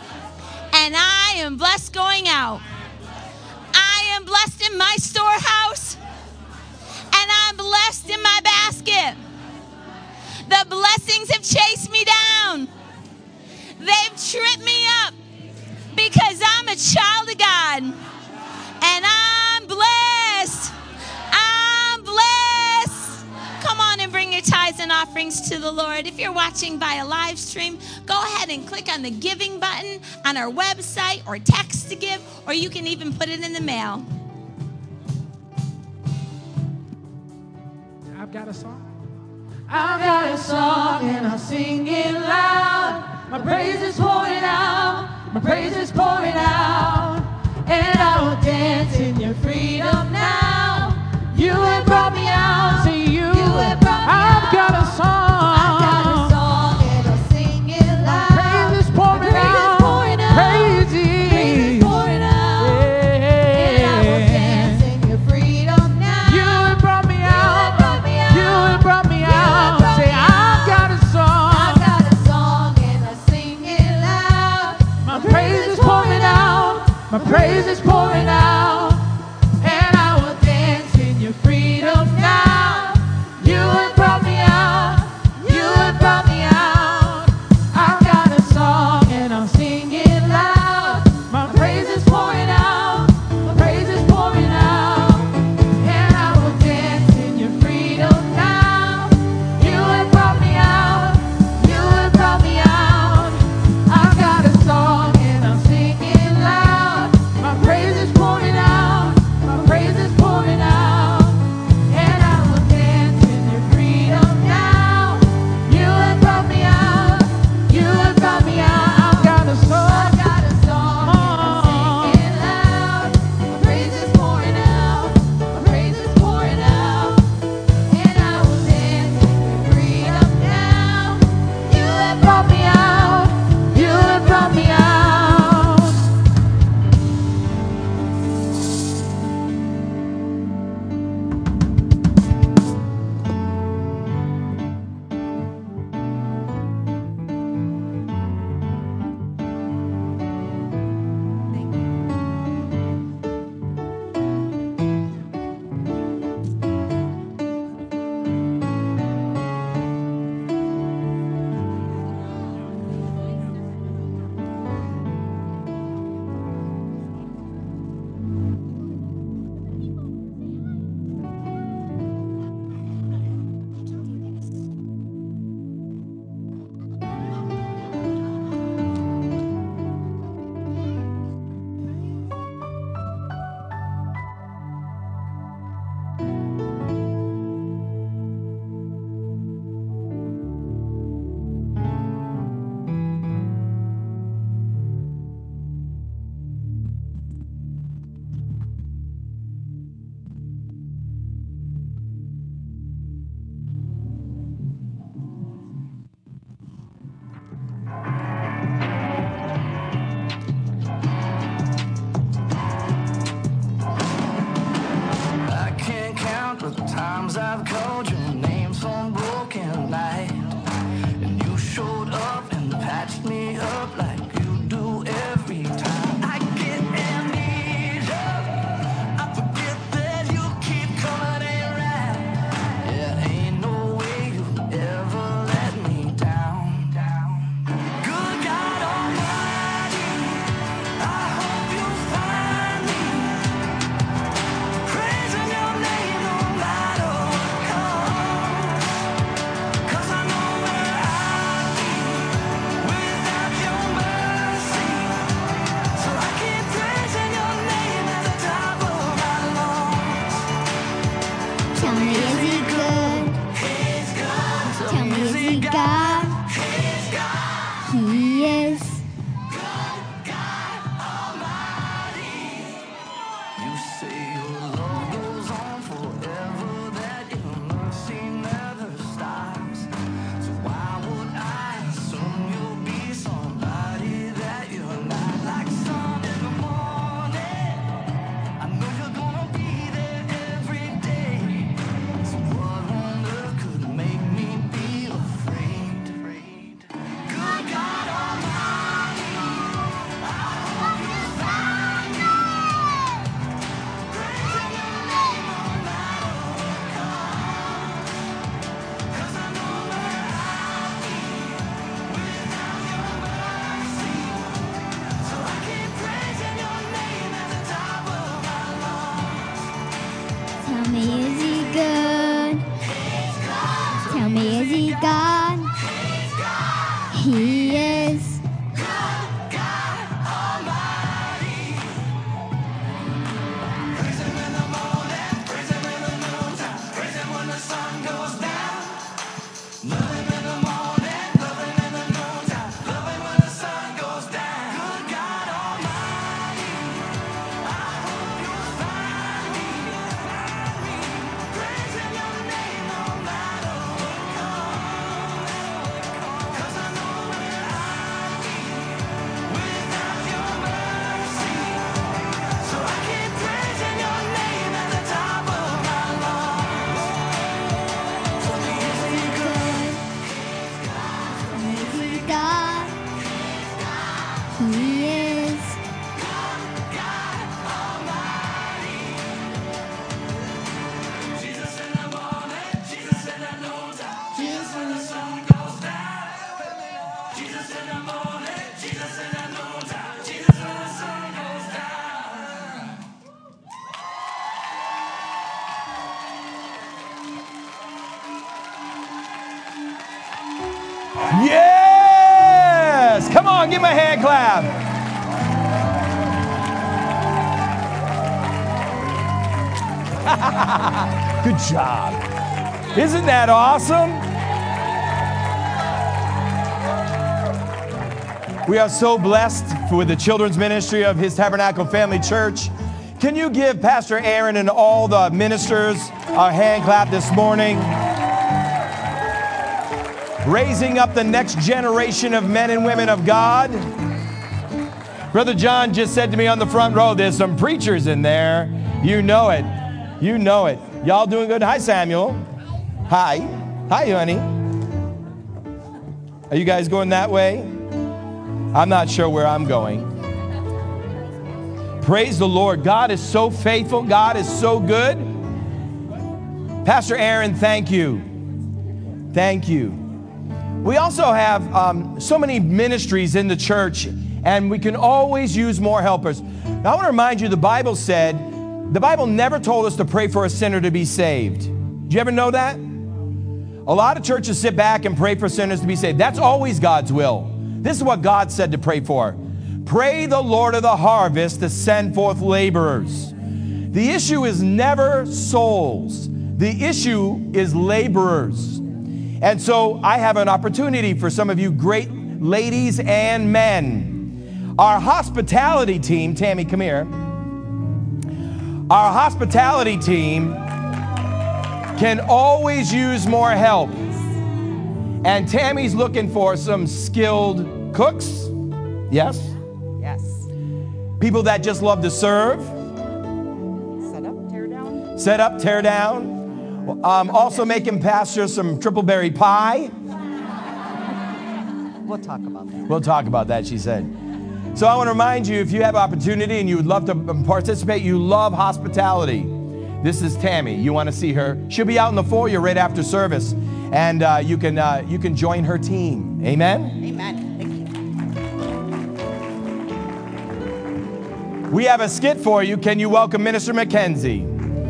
And I am blessed going out. I am blessed in my storehouse. And am blessed in my basket. The blessings have chased me down. They've tripped me up because I'm a child of God. And I'm blessed. I'm blessed. Come on and bring your tithes and offerings to the Lord. If you're watching via live stream, go ahead and click on the giving button on our website or text to give, or you can even put it in the mail. I've got a song. I've got a song and I'll sing it loud. My praise is pouring out. My praise is pouring out. And I will dance in your freedom now. You have brought me out. See you. You have brought me I've out. got a song. I've got a song and I'll sing it loud. My praise is pouring My praise out. Is pouring out. Praise is. Praise is pouring out. Yeah. And I will dance in your freedom now. You have brought me out. You have brought me out. You have brought me out. Brought Say, me I've got a song. I've got a song and I sing it loud. My praise is pouring out. My praise is pouring out, and I will dance in your freedom now. You have brought me out, you have brought me out. I've got a song and I'll sing it loud. My praise is pouring out, my praise is pouring out, and I will dance in your freedom now. You have brought me out, you have brought me out. I've got a song and I'll sing it loud. My praise is pouring out, my praise is pouring out, and I will dance in your freedom now. You have brought me out, you have brought me out. I've got a song, I've got a song, and I'll sing it loud. My praise is pouring out, my praise is pouring out, and I will dance in your freedom now. You have brought me out, you have brought me out. I can't count the times I've called your name from broken light, and you showed up and patched me up like you do every time. I get amnesia. I forget that you keep coming in right. Yeah, ain't no way you ever let me down. Good God Almighty, I hope you find me praising your name no matter what comes. 'Cause I know where I'd be without your mercy. So I keep praising your name at the top of my lungs. Tell me, is he good? He's good. Tell me, is he God? He's God. He is. You say your love goes on forever, that your mercy never stops. So why would I assume you'll be somebody that you're not? Like sun in the morning, I know you're gonna be there every day. So what on earth could make me be afraid? He is. God, He is. Jesus when the sun goes down. Jesus in the morning, Jesus in the noontime, Jesus when the sun goes down. Yes! Come on, give him a hand clap. Good job. Isn't that awesome? We are so blessed with the children's ministry of His Tabernacle Family Church. Can you give Pastor Aaron and all the ministers a hand clap this morning? Raising up the next generation of men and women of God. Brother John just said to me on the front row, there's some preachers in there. You know it. You know it. Y'all doing good? Hi, Samuel. Hi. Hi, honey. Are you guys going that way? I'm not sure where I'm going. Praise the Lord. God is so faithful. God is so good. Pastor Aaron, thank you. Thank you. We also have um, so many ministries in the church, and we can always use more helpers. Now, I want to remind you, the Bible said, the Bible never told us to pray for a sinner to be saved. Did you ever know that? A lot of churches sit back and pray for sinners to be saved. That's always God's will. This is what God said to pray for. Pray the Lord of the harvest to send forth laborers. The issue is never souls. The issue is laborers. And so I have an opportunity for some of you great ladies and men. Our hospitality team, Tammy, come here. Our hospitality team can always use more help. And Tammy's looking for some skilled cooks. Yes? Yes. People that just love to serve. Set up, tear down. Set up, tear down. Um, also making Pastor some triple berry pie. We'll talk about that. We'll talk about that, she said. So I want to remind you, if you have opportunity and you would love to participate, you love hospitality, this is Tammy. You want to see her? She'll be out in the foyer right after service, and uh, you can uh, you can join her team. Amen? Amen. Thank you. We have a skit for you. Can you welcome Minister Mackenzie?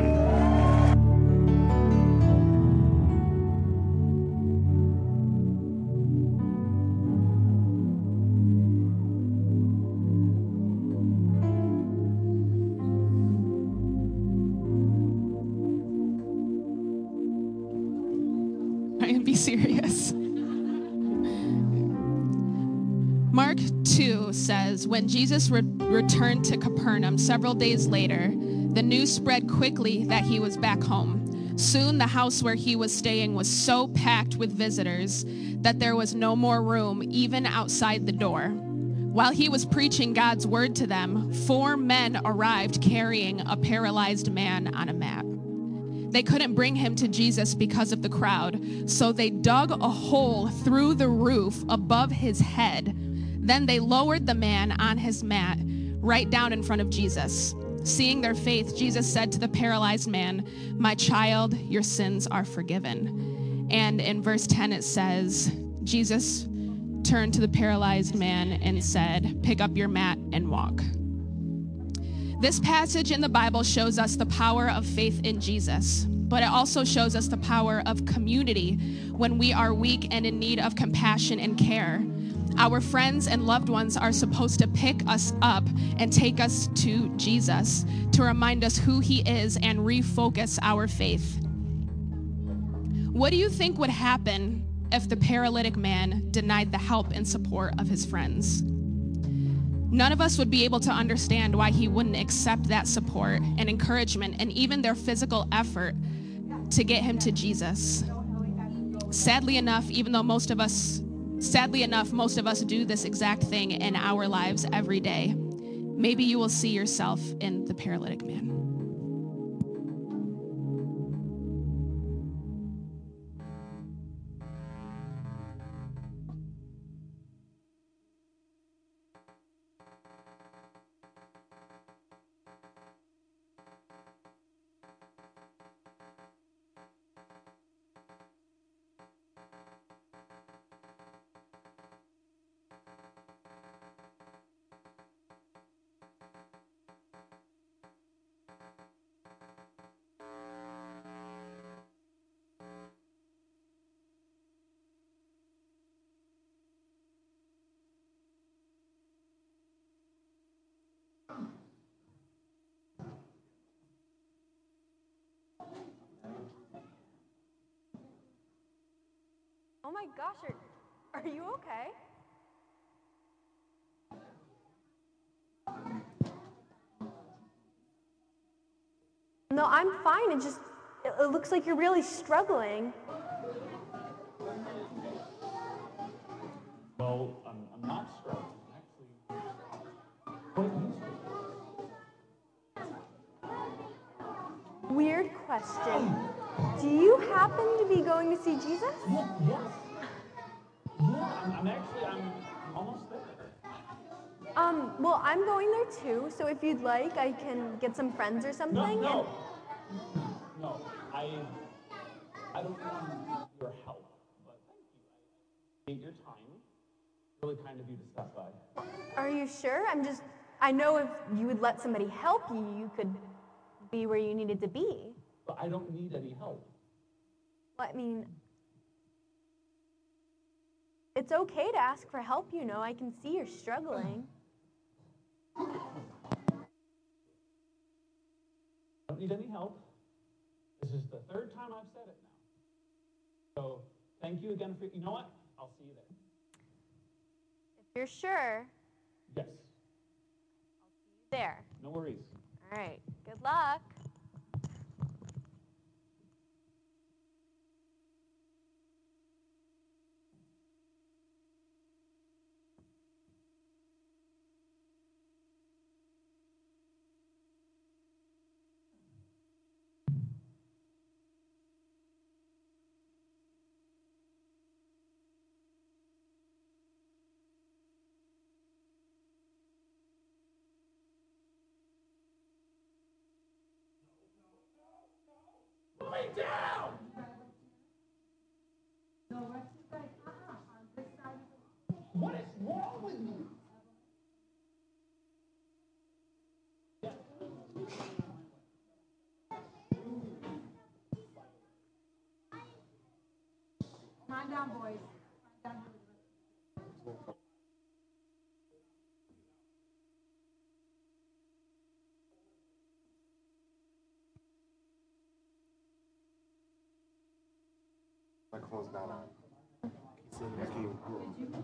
Be serious. Mark two says, when Jesus re- returned to Capernaum several days later, the news spread quickly that he was back home. Soon the house where he was staying was so packed with visitors that there was no more room even outside the door. While he was preaching God's word to them, four men arrived carrying a paralyzed man on a mat. They couldn't bring him to Jesus because of the crowd, so they dug a hole through the roof above his head. Then they lowered the man on his mat right down in front of Jesus. Seeing their faith, Jesus said to the paralyzed man, "My child, your sins are forgiven." And in verse ten it says, Jesus turned to the paralyzed man and said, "Pick up your mat and walk." This passage in the Bible shows us the power of faith in Jesus, but it also shows us the power of community when we are weak and in need of compassion and care. Our friends and loved ones are supposed to pick us up and take us to Jesus to remind us who he is and refocus our faith. What do you think would happen if the paralytic man denied the help and support of his friends? None of us would be able to understand why he wouldn't accept that support and encouragement and even their physical effort to get him to Jesus. Sadly enough, even though most of us, sadly enough, most of us do this exact thing in our lives every day. Maybe you will see yourself in the paralytic man. Oh my gosh, are, are you okay? No, I'm fine. It just, it, it looks like you're really struggling. Well, I'm, I'm not struggling. Actually, quite used to it. Weird question. Do you happen to be going to see Jesus? Yeah, yes. Yeah, I'm, I'm actually, I'm almost there. Um, well, I'm going there too, so if you'd like, I can get some friends or something. No, no. And... No, I, I don't want your help, but thank you. I appreciate your time. Really kind of you to stop by. Are you sure? I'm just, I know if you would let somebody help you, you could be where you needed to be. But I don't need any help. Well, I mean, it's okay to ask for help, you know. I can see you're struggling. I don't need any help. This is the third time I've said it now. So thank you again for, you know what? I'll see you there. If you're sure. Yes. I'll see you there. No worries. All right. Good luck. Lay down! What is wrong with you? Come on down, boys. My clothes not on. Can you see me?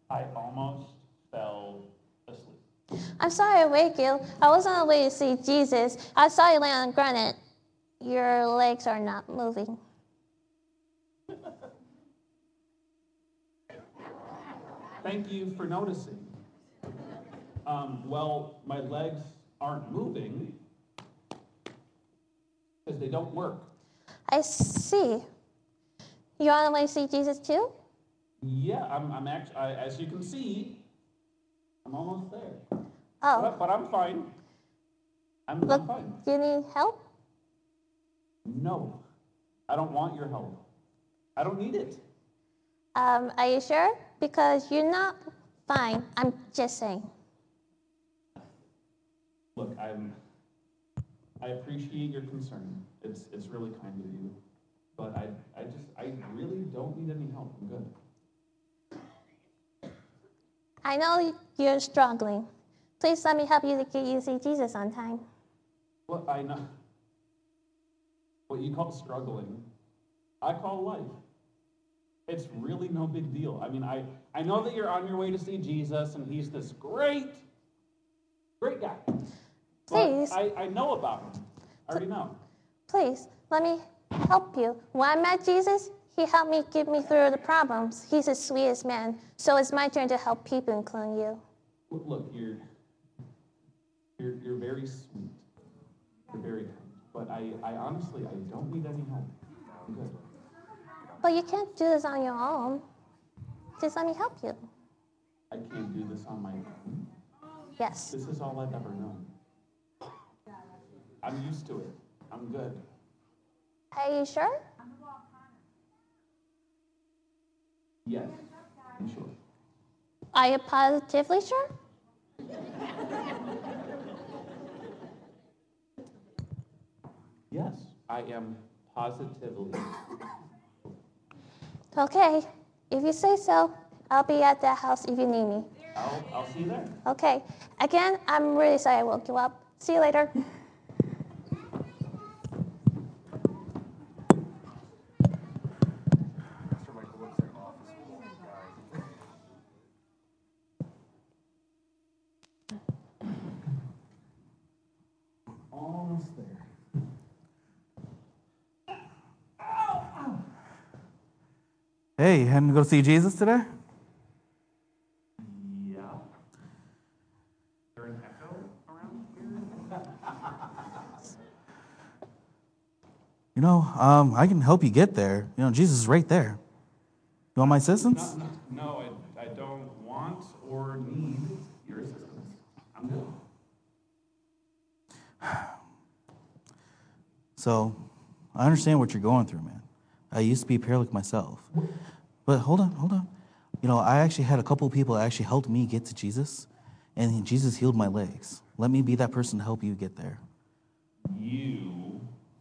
I almost fell asleep. I'm sorry I wake you. I was on the way to see Jesus. I saw you lay on granite. Your legs are not moving. Thank you for noticing. Um, well, my legs aren't moving because they don't work. I see. You on the way to see Jesus too? Yeah, I'm, I'm actually, I, as you can see, I'm almost there. Oh. But, but I'm fine. I'm, Look, I'm fine. do you need help? No, I don't want your help. I don't need it. Um, are you sure? Because you're not fine. I'm just saying. Look, I'm, I appreciate your concern. It's, it's really kind of you. But I, I just, I really don't need any help. I'm good. I know you're struggling. Please let me help you to get you to see Jesus on time. What I know, what you call struggling, I call life. It's really no big deal. I mean, I, I know that you're on your way to see Jesus, and he's this great, great guy. Please. But I, I know about him. I already know. Please, let me help you. When I met Jesus, he helped me get me through the problems. He's the sweetest man. So it's my turn to help people, including you. Look, you're, you're, you're very sweet. You're very kind. But I, I honestly, I don't need any help. I'm good. But you can't do this on your own. Just let me help you. I can't do this on my own. Yes. This is all I've ever known. I'm used to it. I'm good. Are you sure? Yes, I'm sure. Are you positively sure? Yes, I am positively. Okay. If you say so, I'll be at that house if you need me. I'll, I'll see you there. Okay. Again, I'm really sorry I woke you up. See you later. Almost there. Hey, you heading to go see Jesus today? Yeah. Is there an echo around here? You know, um, I can help you get there. You know, Jesus is right there. You want my assistance? No, no, no I, I don't want or need your assistance. I'm good. So, I understand what you're going through, man. I used to be paralytic myself. But hold on, hold on. You know, I actually had a couple of people that actually helped me get to Jesus, and Jesus healed my legs. Let me be that person to help you get there. You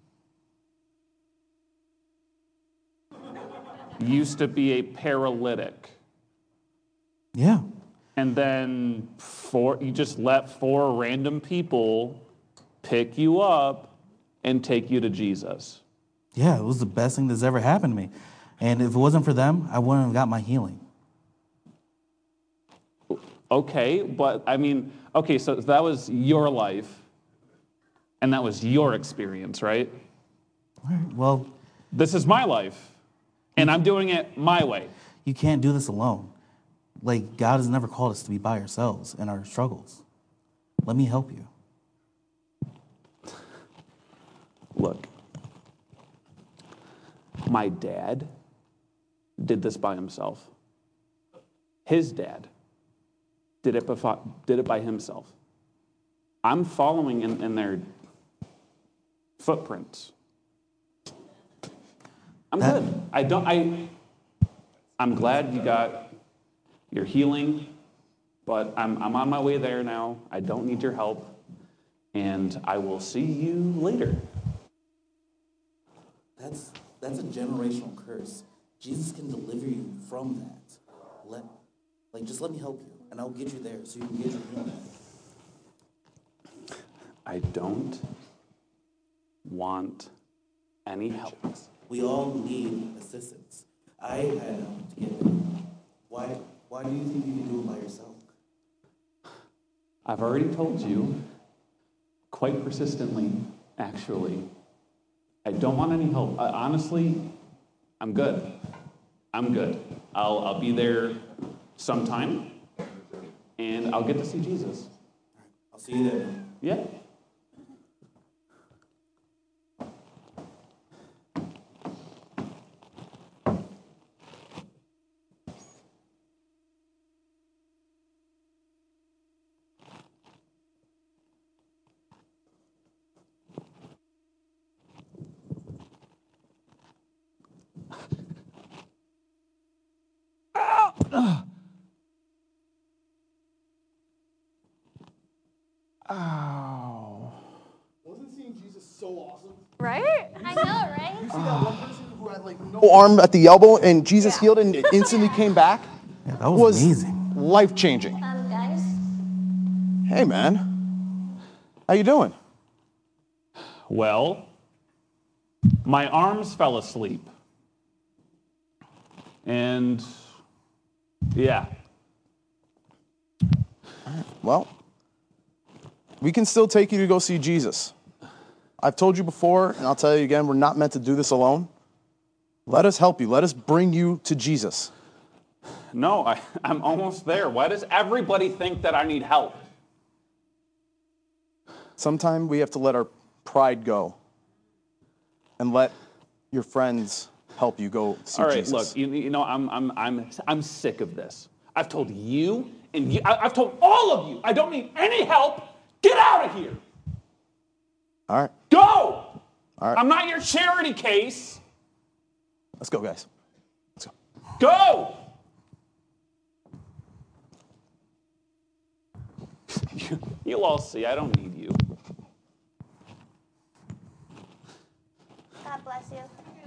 used to be a paralytic. Yeah. And then four, you just let four random people pick you up and take you to Jesus. Yeah, it was the best thing that's ever happened to me. And if it wasn't for them, I wouldn't have got my healing. Okay, but I mean, okay, so that was your life, and that was your experience, right? All right, well, this is my life, and I'm doing it my way. You can't do this alone. Like, God has never called us to be by ourselves in our struggles. Let me help you. Look, my dad did this by himself. His dad did it, befo- did it by himself. I'm following in, in their footprints. I'm That- good. I don't. I. I'm glad you got your healing, but I'm I'm on my way there now. I don't need your help, and I will see you later. That's that's a generational curse. Jesus can deliver you from that. Let, like, just let me help you, and I'll get you there so you can get your healing. I don't want any help. We all need assistance. I had help to get there. Why? Why do you think you can do it by yourself? I've already told you, quite persistently, actually, I don't want any help. I, honestly, I'm good. I'm good. I'll, I'll be there sometime, and I'll get to see Jesus. I'll see you there. Yeah. Ow. Wasn't seeing Jesus so awesome? Right? I know, right? You see that one person who had like no arm at the elbow and Jesus healed it and it instantly came back? Yeah, that was, amazing. Life changing. Um, guys. Hey, man. How you doing? Well, my arms fell asleep. And, yeah. Well, we can still take you to go see Jesus. I've told you before, and I'll tell you again, we're not meant to do this alone. Let us help you. Let us bring you to Jesus. No, I, I'm almost there. Why does everybody think that I need help? Sometime we have to let our pride go and let your friends help you go see All right, Jesus. look, you, you know, I'm, I'm, I'm, I'm sick of this. I've told you, and you, I, I've told all of you, I don't need any help. Get out of here. All right. Go. All right. I'm not your charity case. Let's go, guys. Let's go. Go. You'll all see. I don't need you. God bless you.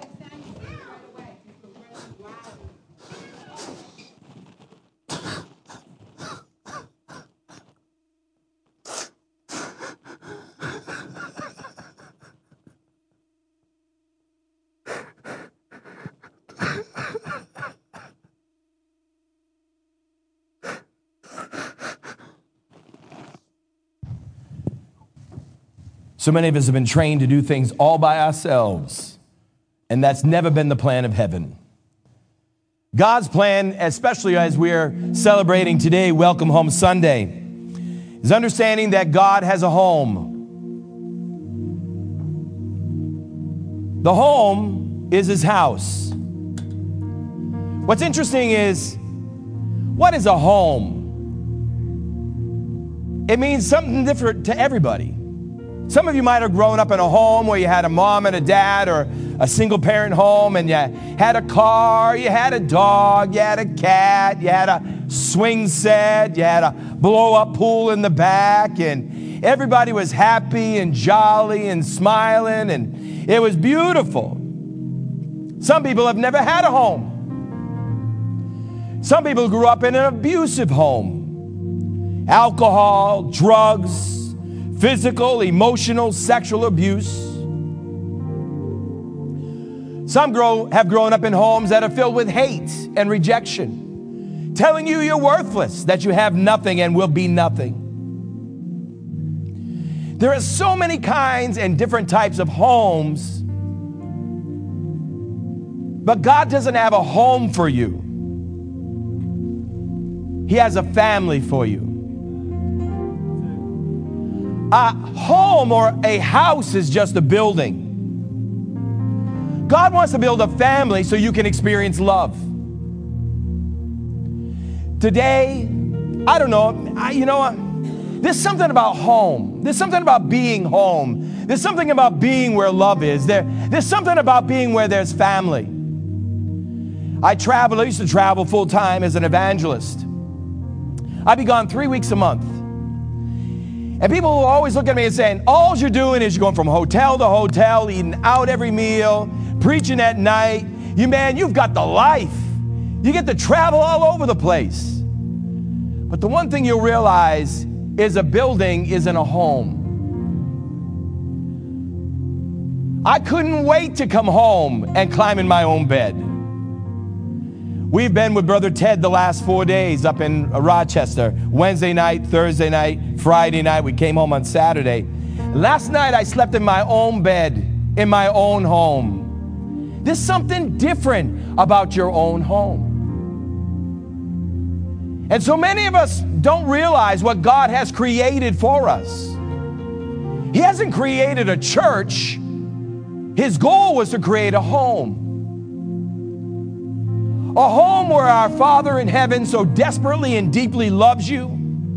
So many of us have been trained to do things all by ourselves, and that's never been the plan of heaven. God's plan, especially as we're celebrating today, Welcome Home Sunday, is understanding that God has a home. The home is his house. What's interesting is, what is a home? It means something different to everybody. Some of you might have grown up in a home where you had a mom and a dad, or a single parent home, and you had a car, you had a dog, you had a cat, you had a swing set, you had a blow-up pool in the back, and everybody was happy and jolly and smiling, and it was beautiful. Some people have never had a home. Some people grew up in an abusive home. Alcohol, drugs, physical, emotional, sexual abuse. Some grow, have grown up in homes that are filled with hate and rejection, telling you you're worthless, that you have nothing and will be nothing. There are so many kinds and different types of homes, but God doesn't have a home for you. He has a family for you. A home or a house is just a building. God wants to build a family so you can experience love. Today, I don't know, I, you know what? There's something about home. There's something about being home. There's something about being where love is. There, there's something about being where there's family. I travel, I used to travel full time as an evangelist. I'd be gone three weeks a month. And people will always look at me and saying, all you're doing is you're going from hotel to hotel, eating out every meal, preaching at night. You, man, you've got the life. You get to travel all over the place. But the one thing you'll realize is a building isn't a home. I couldn't wait to come home and climb in my own bed. We've been with Brother Ted the last four days up in Rochester. Wednesday night, Thursday night, Friday night. We came home on Saturday. Last night I slept in my own bed, in my own home. There's something different about your own home. And so many of us don't realize what God has created for us. He hasn't created a church. His goal was to create a home. A home where our Father in heaven so desperately and deeply loves you.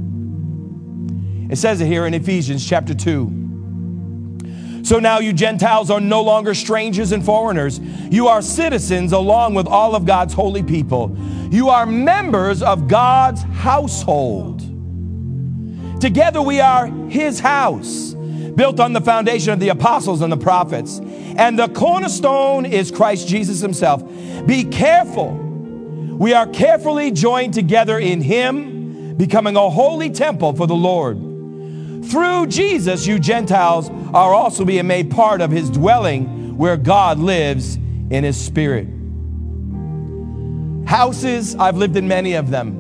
It says it here in Ephesians chapter two. So now you Gentiles are no longer strangers and foreigners. You are citizens along with all of God's holy people. You are members of God's household. Together we are His house, built on the foundation of the apostles and the prophets. And the cornerstone is Christ Jesus Himself. Be careful. We are carefully joined together in Him, becoming a holy temple for the Lord. Through Jesus, you Gentiles are also being made part of His dwelling, where God lives in His Spirit. Houses, I've lived in many of them.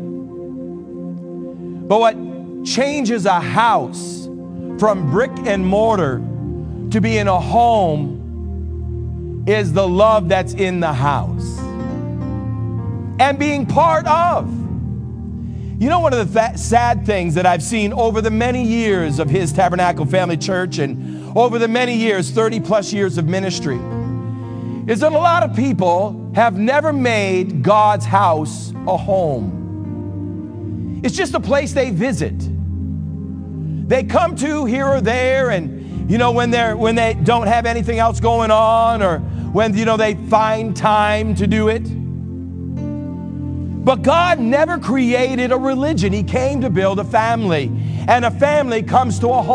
But what changes a house from brick and mortar to being a home is the love that's in the house and being part of. You know, one of the th- sad things that I've seen over the many years of His Tabernacle Family Church and over the many years, thirty plus years of ministry, is that a lot of people have never made God's house a home. It's just a place they visit. They come to here or there, and you know, when they're when they don't have anything else going on, or when you know they find time to do it. But God never created a religion. He came to build a family, and a family comes to a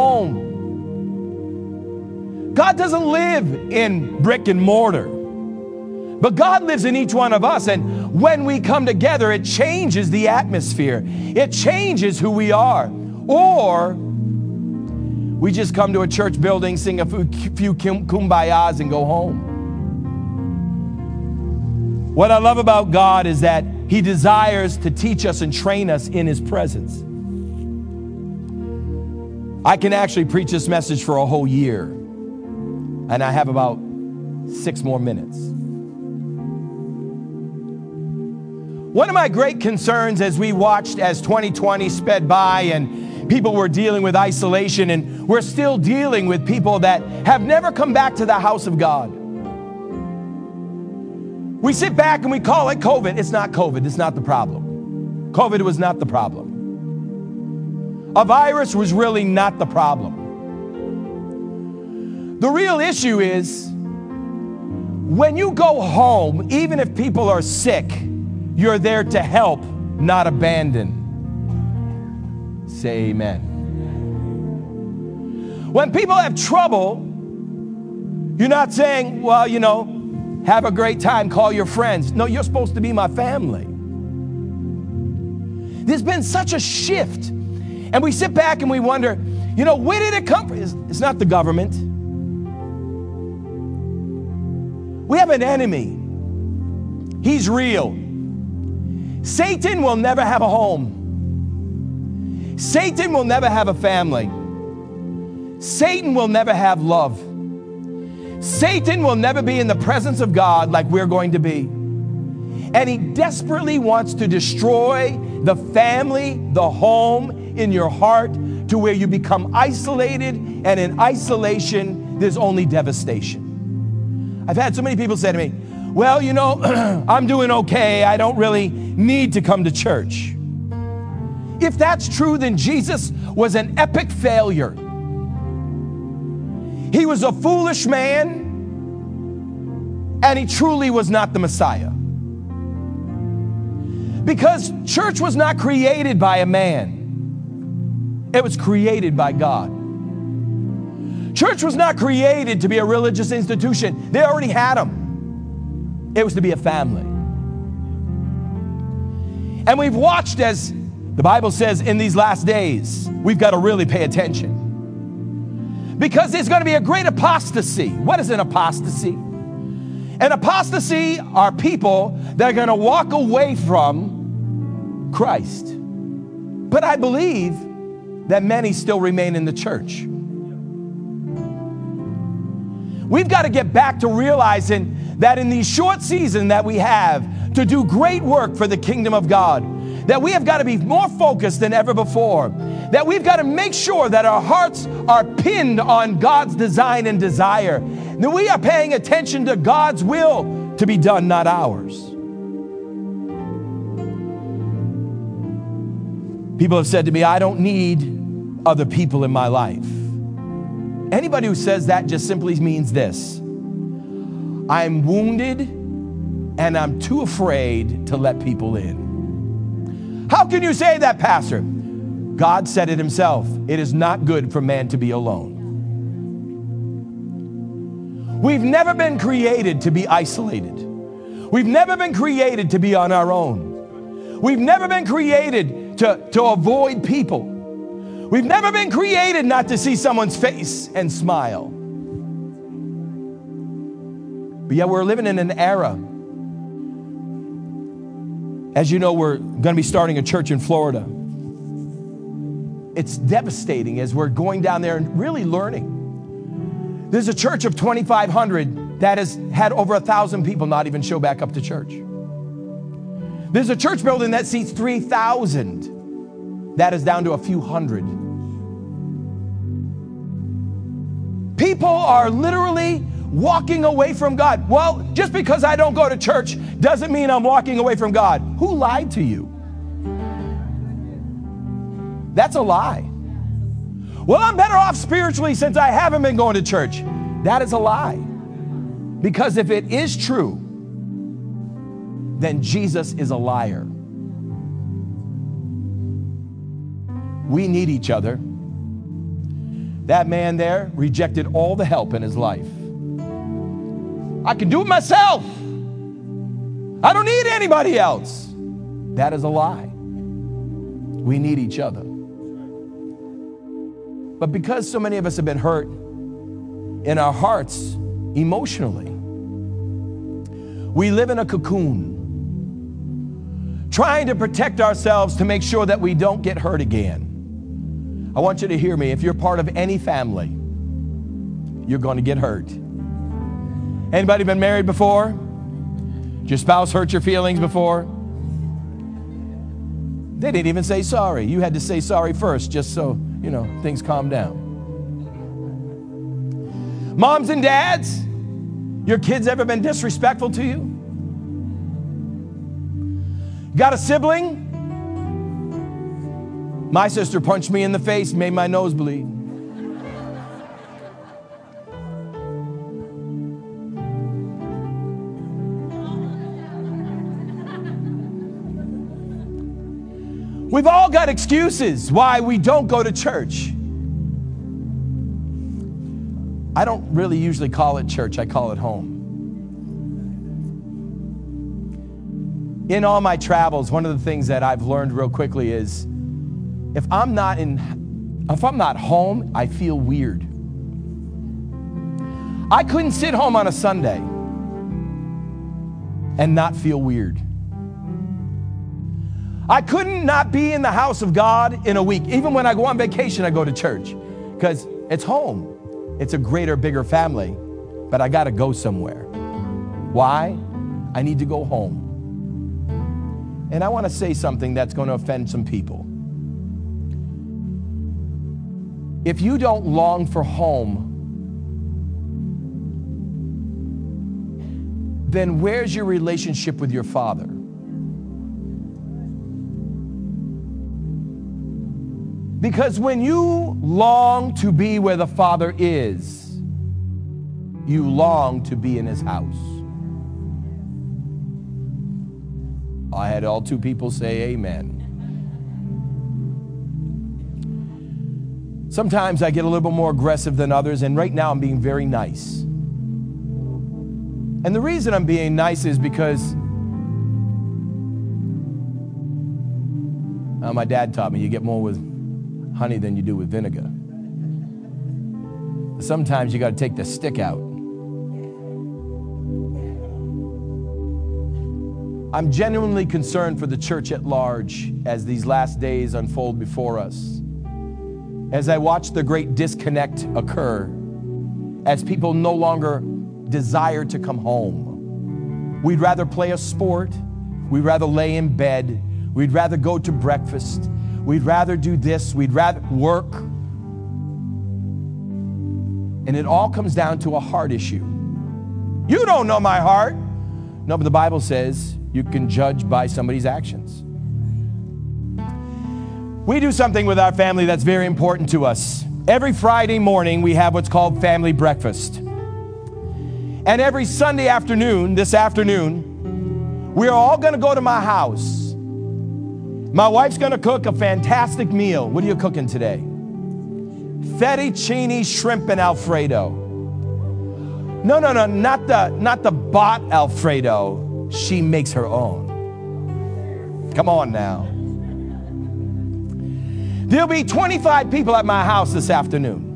home. God doesn't live in brick and mortar, but God lives in each one of us, and when we come together, it changes the atmosphere. It changes who we are. Or we just come to a church building, sing a few kumbayas, and go home. What I love about God is that He desires to teach us and train us in His presence. I can actually preach this message for a whole year, and I have about six more minutes. One of my great concerns as we watched as twenty twenty sped by and people were dealing with isolation, and we're still dealing with people that have never come back to the house of God. We sit back and we call it COVID. It's not COVID. It's not the problem. COVID was not the problem. A virus was really not the problem. The real issue is when you go home, even if people are sick, you're there to help, not abandon. Say amen. When people have trouble, you're not saying, well, you know, have a great time, call your friends. No, you're supposed to be my family. There's been such a shift. And we sit back and we wonder, you know, where did it come from? It's, it's not the government. We have an enemy. He's real. Satan will never have a home. Satan will never have a family. Satan will never have love. Satan will never be in the presence of God like we're going to be. And he desperately wants to destroy the family, the home in your heart, to where you become isolated, and in isolation, there's only devastation. I've had so many people say to me, well, you know, I'm doing okay. I don't really need to come to church. If that's true, then Jesus was an epic failure. He was a foolish man, and he truly was not the Messiah. Because church was not created by a man. It was created by God. Church was not created to be a religious institution. They already had them. It was to be a family. And we've watched as the Bible says in these last days, we've got to really pay attention. Because there's going to be a great apostasy. What is an apostasy? And apostasy are people that are going to walk away from Christ. But I believe that many still remain in the church. We've got to get back to realizing that in these short seasons that we have to do great work for the kingdom of God, that we have got to be more focused than ever before, that we've got to make sure that our hearts are pinned on God's design and desire, that we are paying attention to God's will to be done, not ours. People have said to me, I don't need other people in my life. Anybody who says that just simply means this: I'm wounded and I'm too afraid to let people in. How can you say that, Pastor? God said it himself. It is not good for man to be alone. We've never been created to be isolated. We've never been created to be on our own. We've never been created to, to avoid people. We've never been created not to see someone's face and smile. But yet we're living in an era. As you know, we're going to be starting a church in Florida. It's devastating as we're going down there and really learning. There's a church of twenty-five hundred that has had over a thousand people not even show back up to church. There's a church building that seats three thousand. That is down to a few hundred. People are literally walking away from God. Well, just because I don't go to church doesn't mean I'm walking away from God. Who lied to you? That's a lie. Well, I'm better off spiritually since I haven't been going to church. That is a lie. Because if it is true, then Jesus is a liar. We need each other. That man there rejected all the help in his life. I can do it myself. I don't need anybody else. That is a lie. We need each other. But because so many of us have been hurt in our hearts emotionally, we live in a cocoon, trying to protect ourselves to make sure that we don't get hurt again. I want you to hear me. If you're part of any family, you're going to get hurt. Anybody been married before? Did your spouse hurt your feelings before? They didn't even say sorry. You had to say sorry first just so, you know, things calm down. Moms and dads, your kids ever been disrespectful to you? Got a sibling? My sister punched me in the face, made my nose bleed. We've all got excuses why we don't go to church. I don't really usually call it church, I call it home. In all my travels, one of the things that I've learned real quickly is if I'm not in, if I'm not home, I feel weird. I couldn't sit home on a Sunday and not feel weird. I couldn't not be in the house of God in a week. Even when I go on vacation, I go to church because it's home. It's a greater, bigger family, but I got to go somewhere. Why? I need to go home. And I want to say something that's going to offend some people. If you don't long for home, then where's your relationship with your Father? Because when you long to be where the Father is, you long to be in his house. I had all two people say amen. Sometimes I get a little bit more aggressive than others, and right now I'm being very nice. And the reason I'm being nice is because uh, my dad taught me you get more with honey than you do with vinegar. Sometimes you got to take the stick out. I'm genuinely concerned for the church at large as these last days unfold before us. As I watch the great disconnect occur, as people no longer desire to come home. We'd rather play a sport. We'd rather lay in bed. We'd rather go to breakfast. We'd rather do this. We'd rather work. And it all comes down to a heart issue. You don't know my heart. No, but the Bible says you can judge by somebody's actions. We do something with our family that's very important to us. Every Friday morning, we have what's called family breakfast. And every Sunday afternoon, this afternoon, we're all going to go to my house. My wife's going to cook a fantastic meal. What are you cooking today? Fettuccine shrimp and Alfredo. No, no, no, not the, not the bought Alfredo. She makes her own. Come on now. There'll be twenty-five people at my house this afternoon.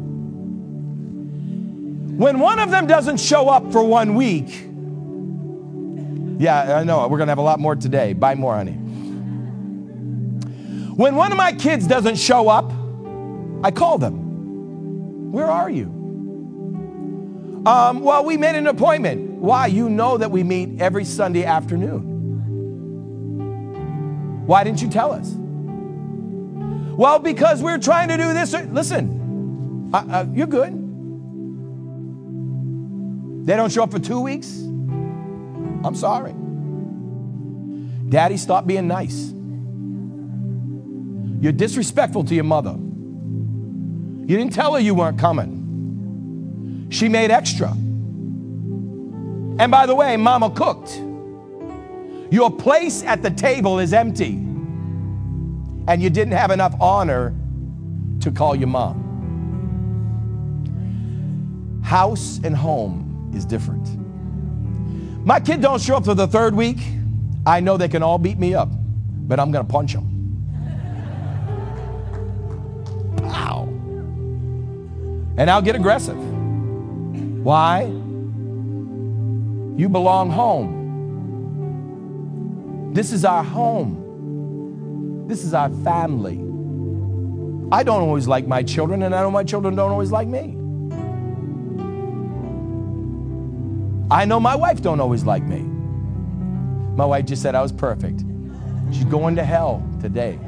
When one of them doesn't show up for one week, yeah, I know, we're going to have a lot more today. Buy more, honey. When one of my kids doesn't show up, I call them. Where are you? Um, well, we made an appointment. Why? You know that we meet every Sunday afternoon. Why didn't you tell us? Well, because we're trying to do this. Listen, uh, uh, you're good. They don't show up for two weeks. I'm sorry. Daddy, stop being nice. You're disrespectful to your mother. You didn't tell her you weren't coming. She made extra. And by the way, Mama cooked. Your place at the table is empty. And you didn't have enough honor to call your mom. House and home is different. My kid don't show up for the third week. I know they can all beat me up, but I'm going to punch them. Pow. And I'll get aggressive. Why? You belong home. This is our home. This is our family. I don't always like my children, and I know my children don't always like me. I know my wife don't always like me. My wife just said I was perfect. She's going to hell today.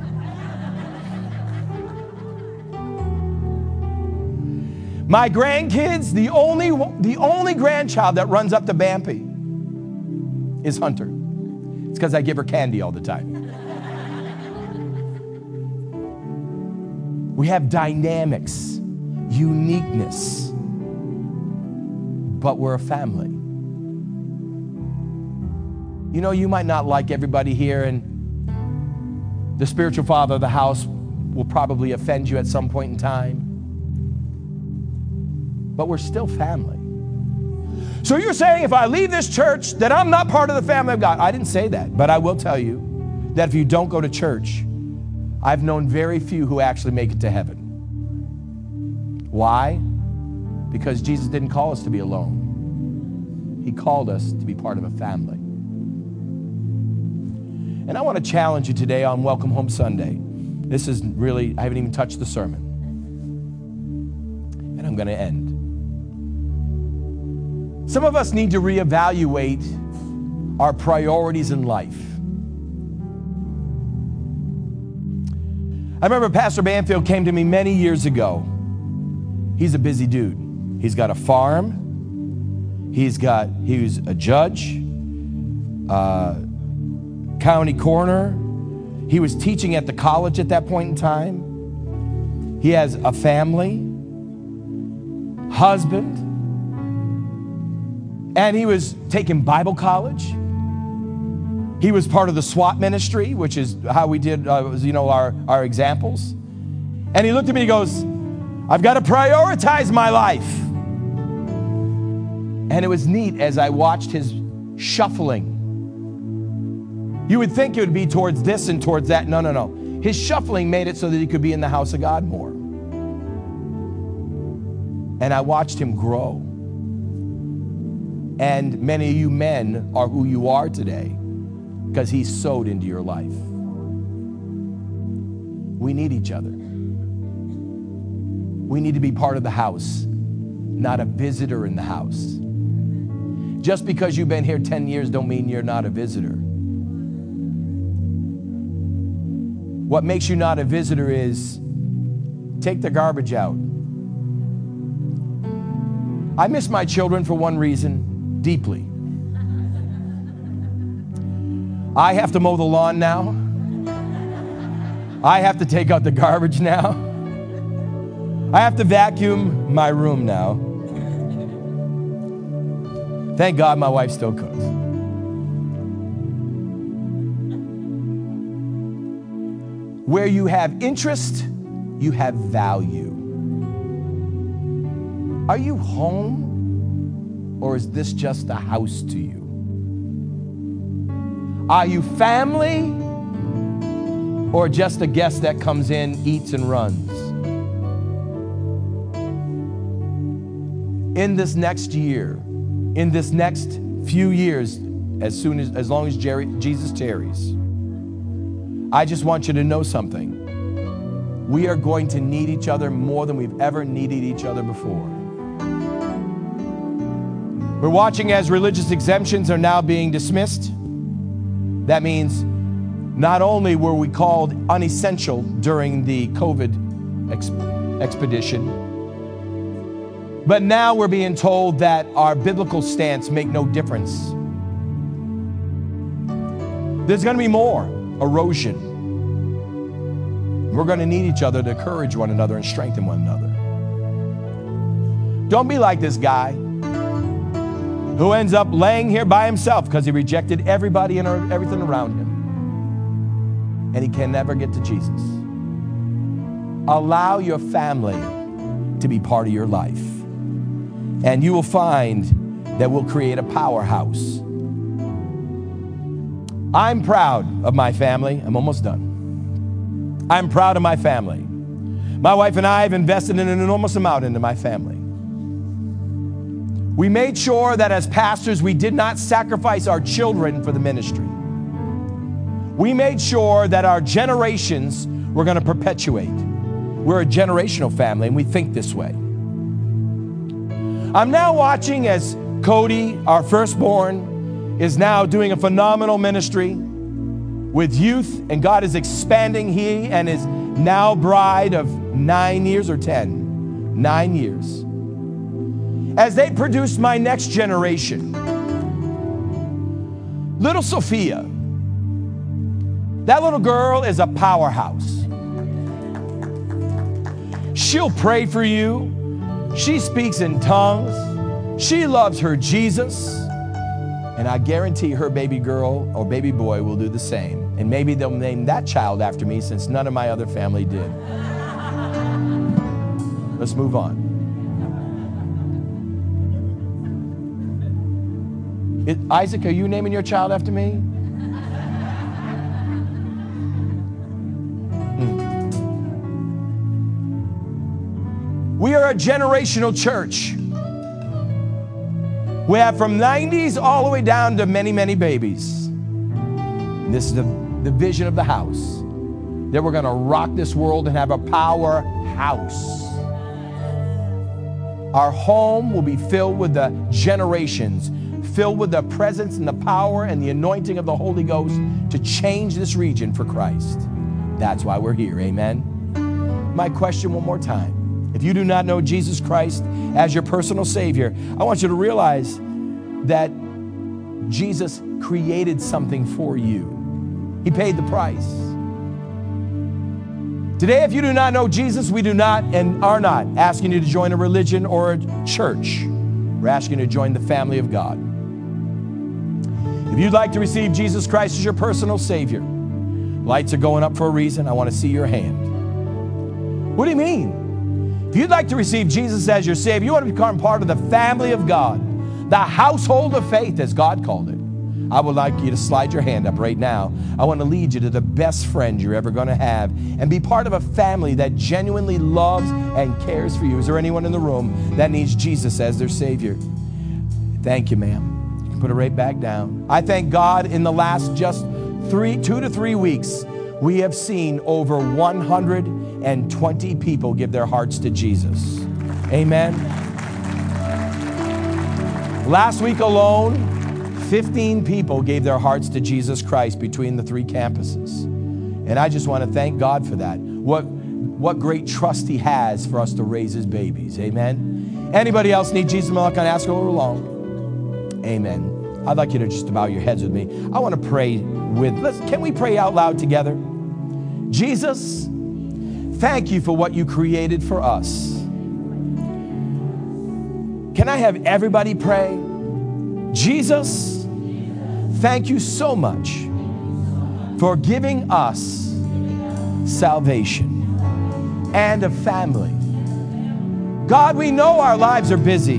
My grandkids, the only, the only grandchild that runs up to Bampi is Hunter. It's because I give her candy all the time. We have dynamics, uniqueness, but we're a family. You know, you might not like everybody here, and the spiritual father of the house will probably offend you at some point in time, but we're still family. So you're saying if I leave this church that I'm not part of the family of God. I didn't say that, but I will tell you that if you don't go to church, I've known very few who actually make it to heaven. Why? Because Jesus didn't call us to be alone. He called us to be part of a family. And I want to challenge you today on Welcome Home Sunday. This is really, I haven't even touched the sermon. And I'm going to end. Some of us need to reevaluate our priorities in life. I remember Pastor Banfield came to me many years ago. He's a busy dude. He's got a farm. He's got, he was a judge, uh, county coroner. He was teaching at the college at that point in time. He has a family, husband, and he was taking Bible college. He was part of the SWAT ministry, which is how we did, uh, you know, our, our examples. And he looked at me and he goes, I've got to prioritize my life. And it was neat as I watched his shuffling. You would think it would be towards this and towards that. No, no, no. His shuffling made it so that he could be in the house of God more. And I watched him grow. And many of you men are who you are today because He sowed into your life. We need each other. We need to be part of the house, not a visitor in the house. Just because you've been here ten years don't mean you're not a visitor. What makes you not a visitor is take the garbage out. I miss my children for one reason, deeply. I have to mow the lawn now. I have to take out the garbage now. I have to vacuum my room now. Thank God my wife still cooks. Where you have interest, you have value. Are you home, or is this just a house to you? Are you family, or just a guest that comes in, eats, and runs? In this next year, in this next few years, as soon as, as long as Jerry, Jesus tarries, I just want you to know something. We are going to need each other more than we've ever needed each other before. We're watching as religious exemptions are now being dismissed. That means not only were we called unessential during the COVID ex- expedition, but now we're being told that our biblical stance make no difference. There's going to be more erosion. We're going to need each other to encourage one another and strengthen one another. Don't be like this guy who ends up laying here by himself because he rejected everybody and everything around him. And he can never get to Jesus. Allow your family to be part of your life. And you will find that we'll create a powerhouse. I'm proud of my family. I'm almost done. I'm proud of my family. My wife and I have invested in an enormous amount into my family. We made sure that as pastors, we did not sacrifice our children for the ministry. We made sure that our generations were going to perpetuate. We're a generational family, and we think this way. I'm now watching as Cody, our firstborn, is now doing a phenomenal ministry with youth, and God is expanding he and his now bride of nine years or ten, nine years. As they produce my next generation, little Sophia, that little girl is a powerhouse. She'll pray for you. She speaks in tongues. She loves her Jesus. And I guarantee her baby girl or baby boy will do the same. And maybe they'll name that child after me since none of my other family did. Let's move on. It, Isaac, are you naming your child after me? Hmm. We are a generational church. We have from nineties all the way down to many, many babies. And this is the, the vision of the house, that we're going to rock this world and have a powerhouse. Our home will be filled with the generations, filled with the presence and the power and the anointing of the Holy Ghost to change this region for Christ. That's why we're here, amen? My question one more time. If you do not know Jesus Christ as your personal Savior, I want you to realize that Jesus created something for you. He paid the price. Today, if you do not know Jesus, we do not and are not asking you to join a religion or a church. We're asking you to join the family of God. If you'd like to receive Jesus Christ as your personal Savior, lights are going up for a reason. I want to see your hand. What do you mean? If you'd like to receive Jesus as your Savior, you want to become part of the family of God, the household of faith, as God called it, I would like you to slide your hand up right now. I want to lead you to the best friend you're ever going to have and be part of a family that genuinely loves and cares for you. Is there anyone in the room that needs Jesus as their Savior? Thank you, ma'am. You can put it right back down. I thank God in the last just three, two to three weeks, we have seen over one hundred twenty people give their hearts to Jesus. Amen. Last week alone, fifteen people gave their hearts to Jesus Christ between the three campuses. And I just want to thank God for that. What, what great trust he has for us to raise his babies. Amen. Anybody else need Jesus? I'm not going to ask all along. Amen. I'd like you to just bow your heads with me. I want to pray with, let's, can we pray out loud together? Jesus, thank you for what you created for us. Can I have everybody pray? Jesus, thank you so much for giving us salvation and a family. God, we know our lives are busy.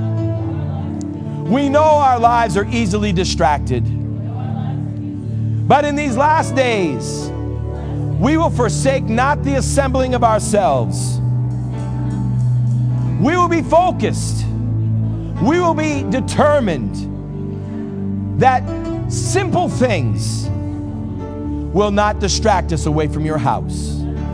We know our lives are easily distracted. But in these last days, we will forsake not the assembling of ourselves. We will be focused. We will be determined that simple things will not distract us away from your house.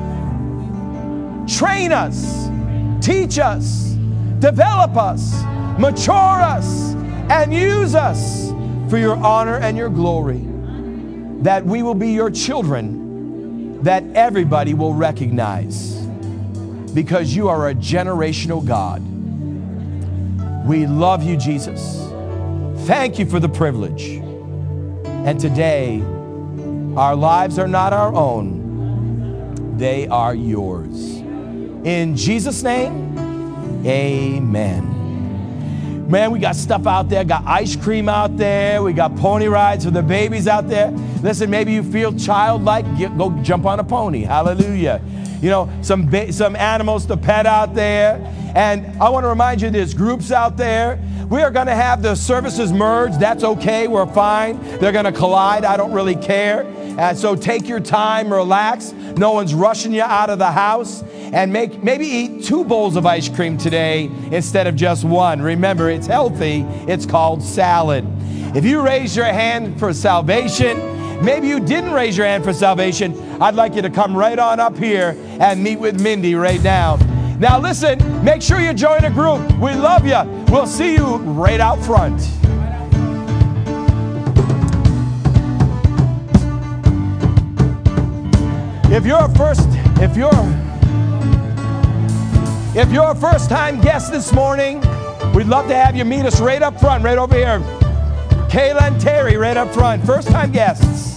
Train us, teach us, develop us, mature us, and use us for your honor and your glory, that we will be your children that everybody will recognize, because you are a generational God. We love you, Jesus. Thank you for the privilege. And today, our lives are not our own. They are yours. In Jesus' name, amen. Man, we got stuff out there. Got ice cream out there. We got pony rides for the babies out there. Listen, maybe you feel childlike. Get, go jump on a pony. Hallelujah. You know, some, ba- some animals to pet out there. And I want to remind you, there's groups out there. We are going to have the services merged. That's okay. We're fine. They're going to collide. I don't really care. Uh, so take your time, relax. No one's rushing you out of the house. And make maybe eat two bowls of ice cream today instead of just one. Remember, it's healthy. It's called salad. If you raise your hand for salvation, maybe you didn't raise your hand for salvation, I'd like you to come right on up here and meet with Mindy right now. Now listen, make sure you join a group. We love you. We'll see you right out front. If you're a first, if you're, if you're a first-time guest this morning, we'd love to have you meet us right up front, right over here. Kayla and Terry right up front, first-time guests.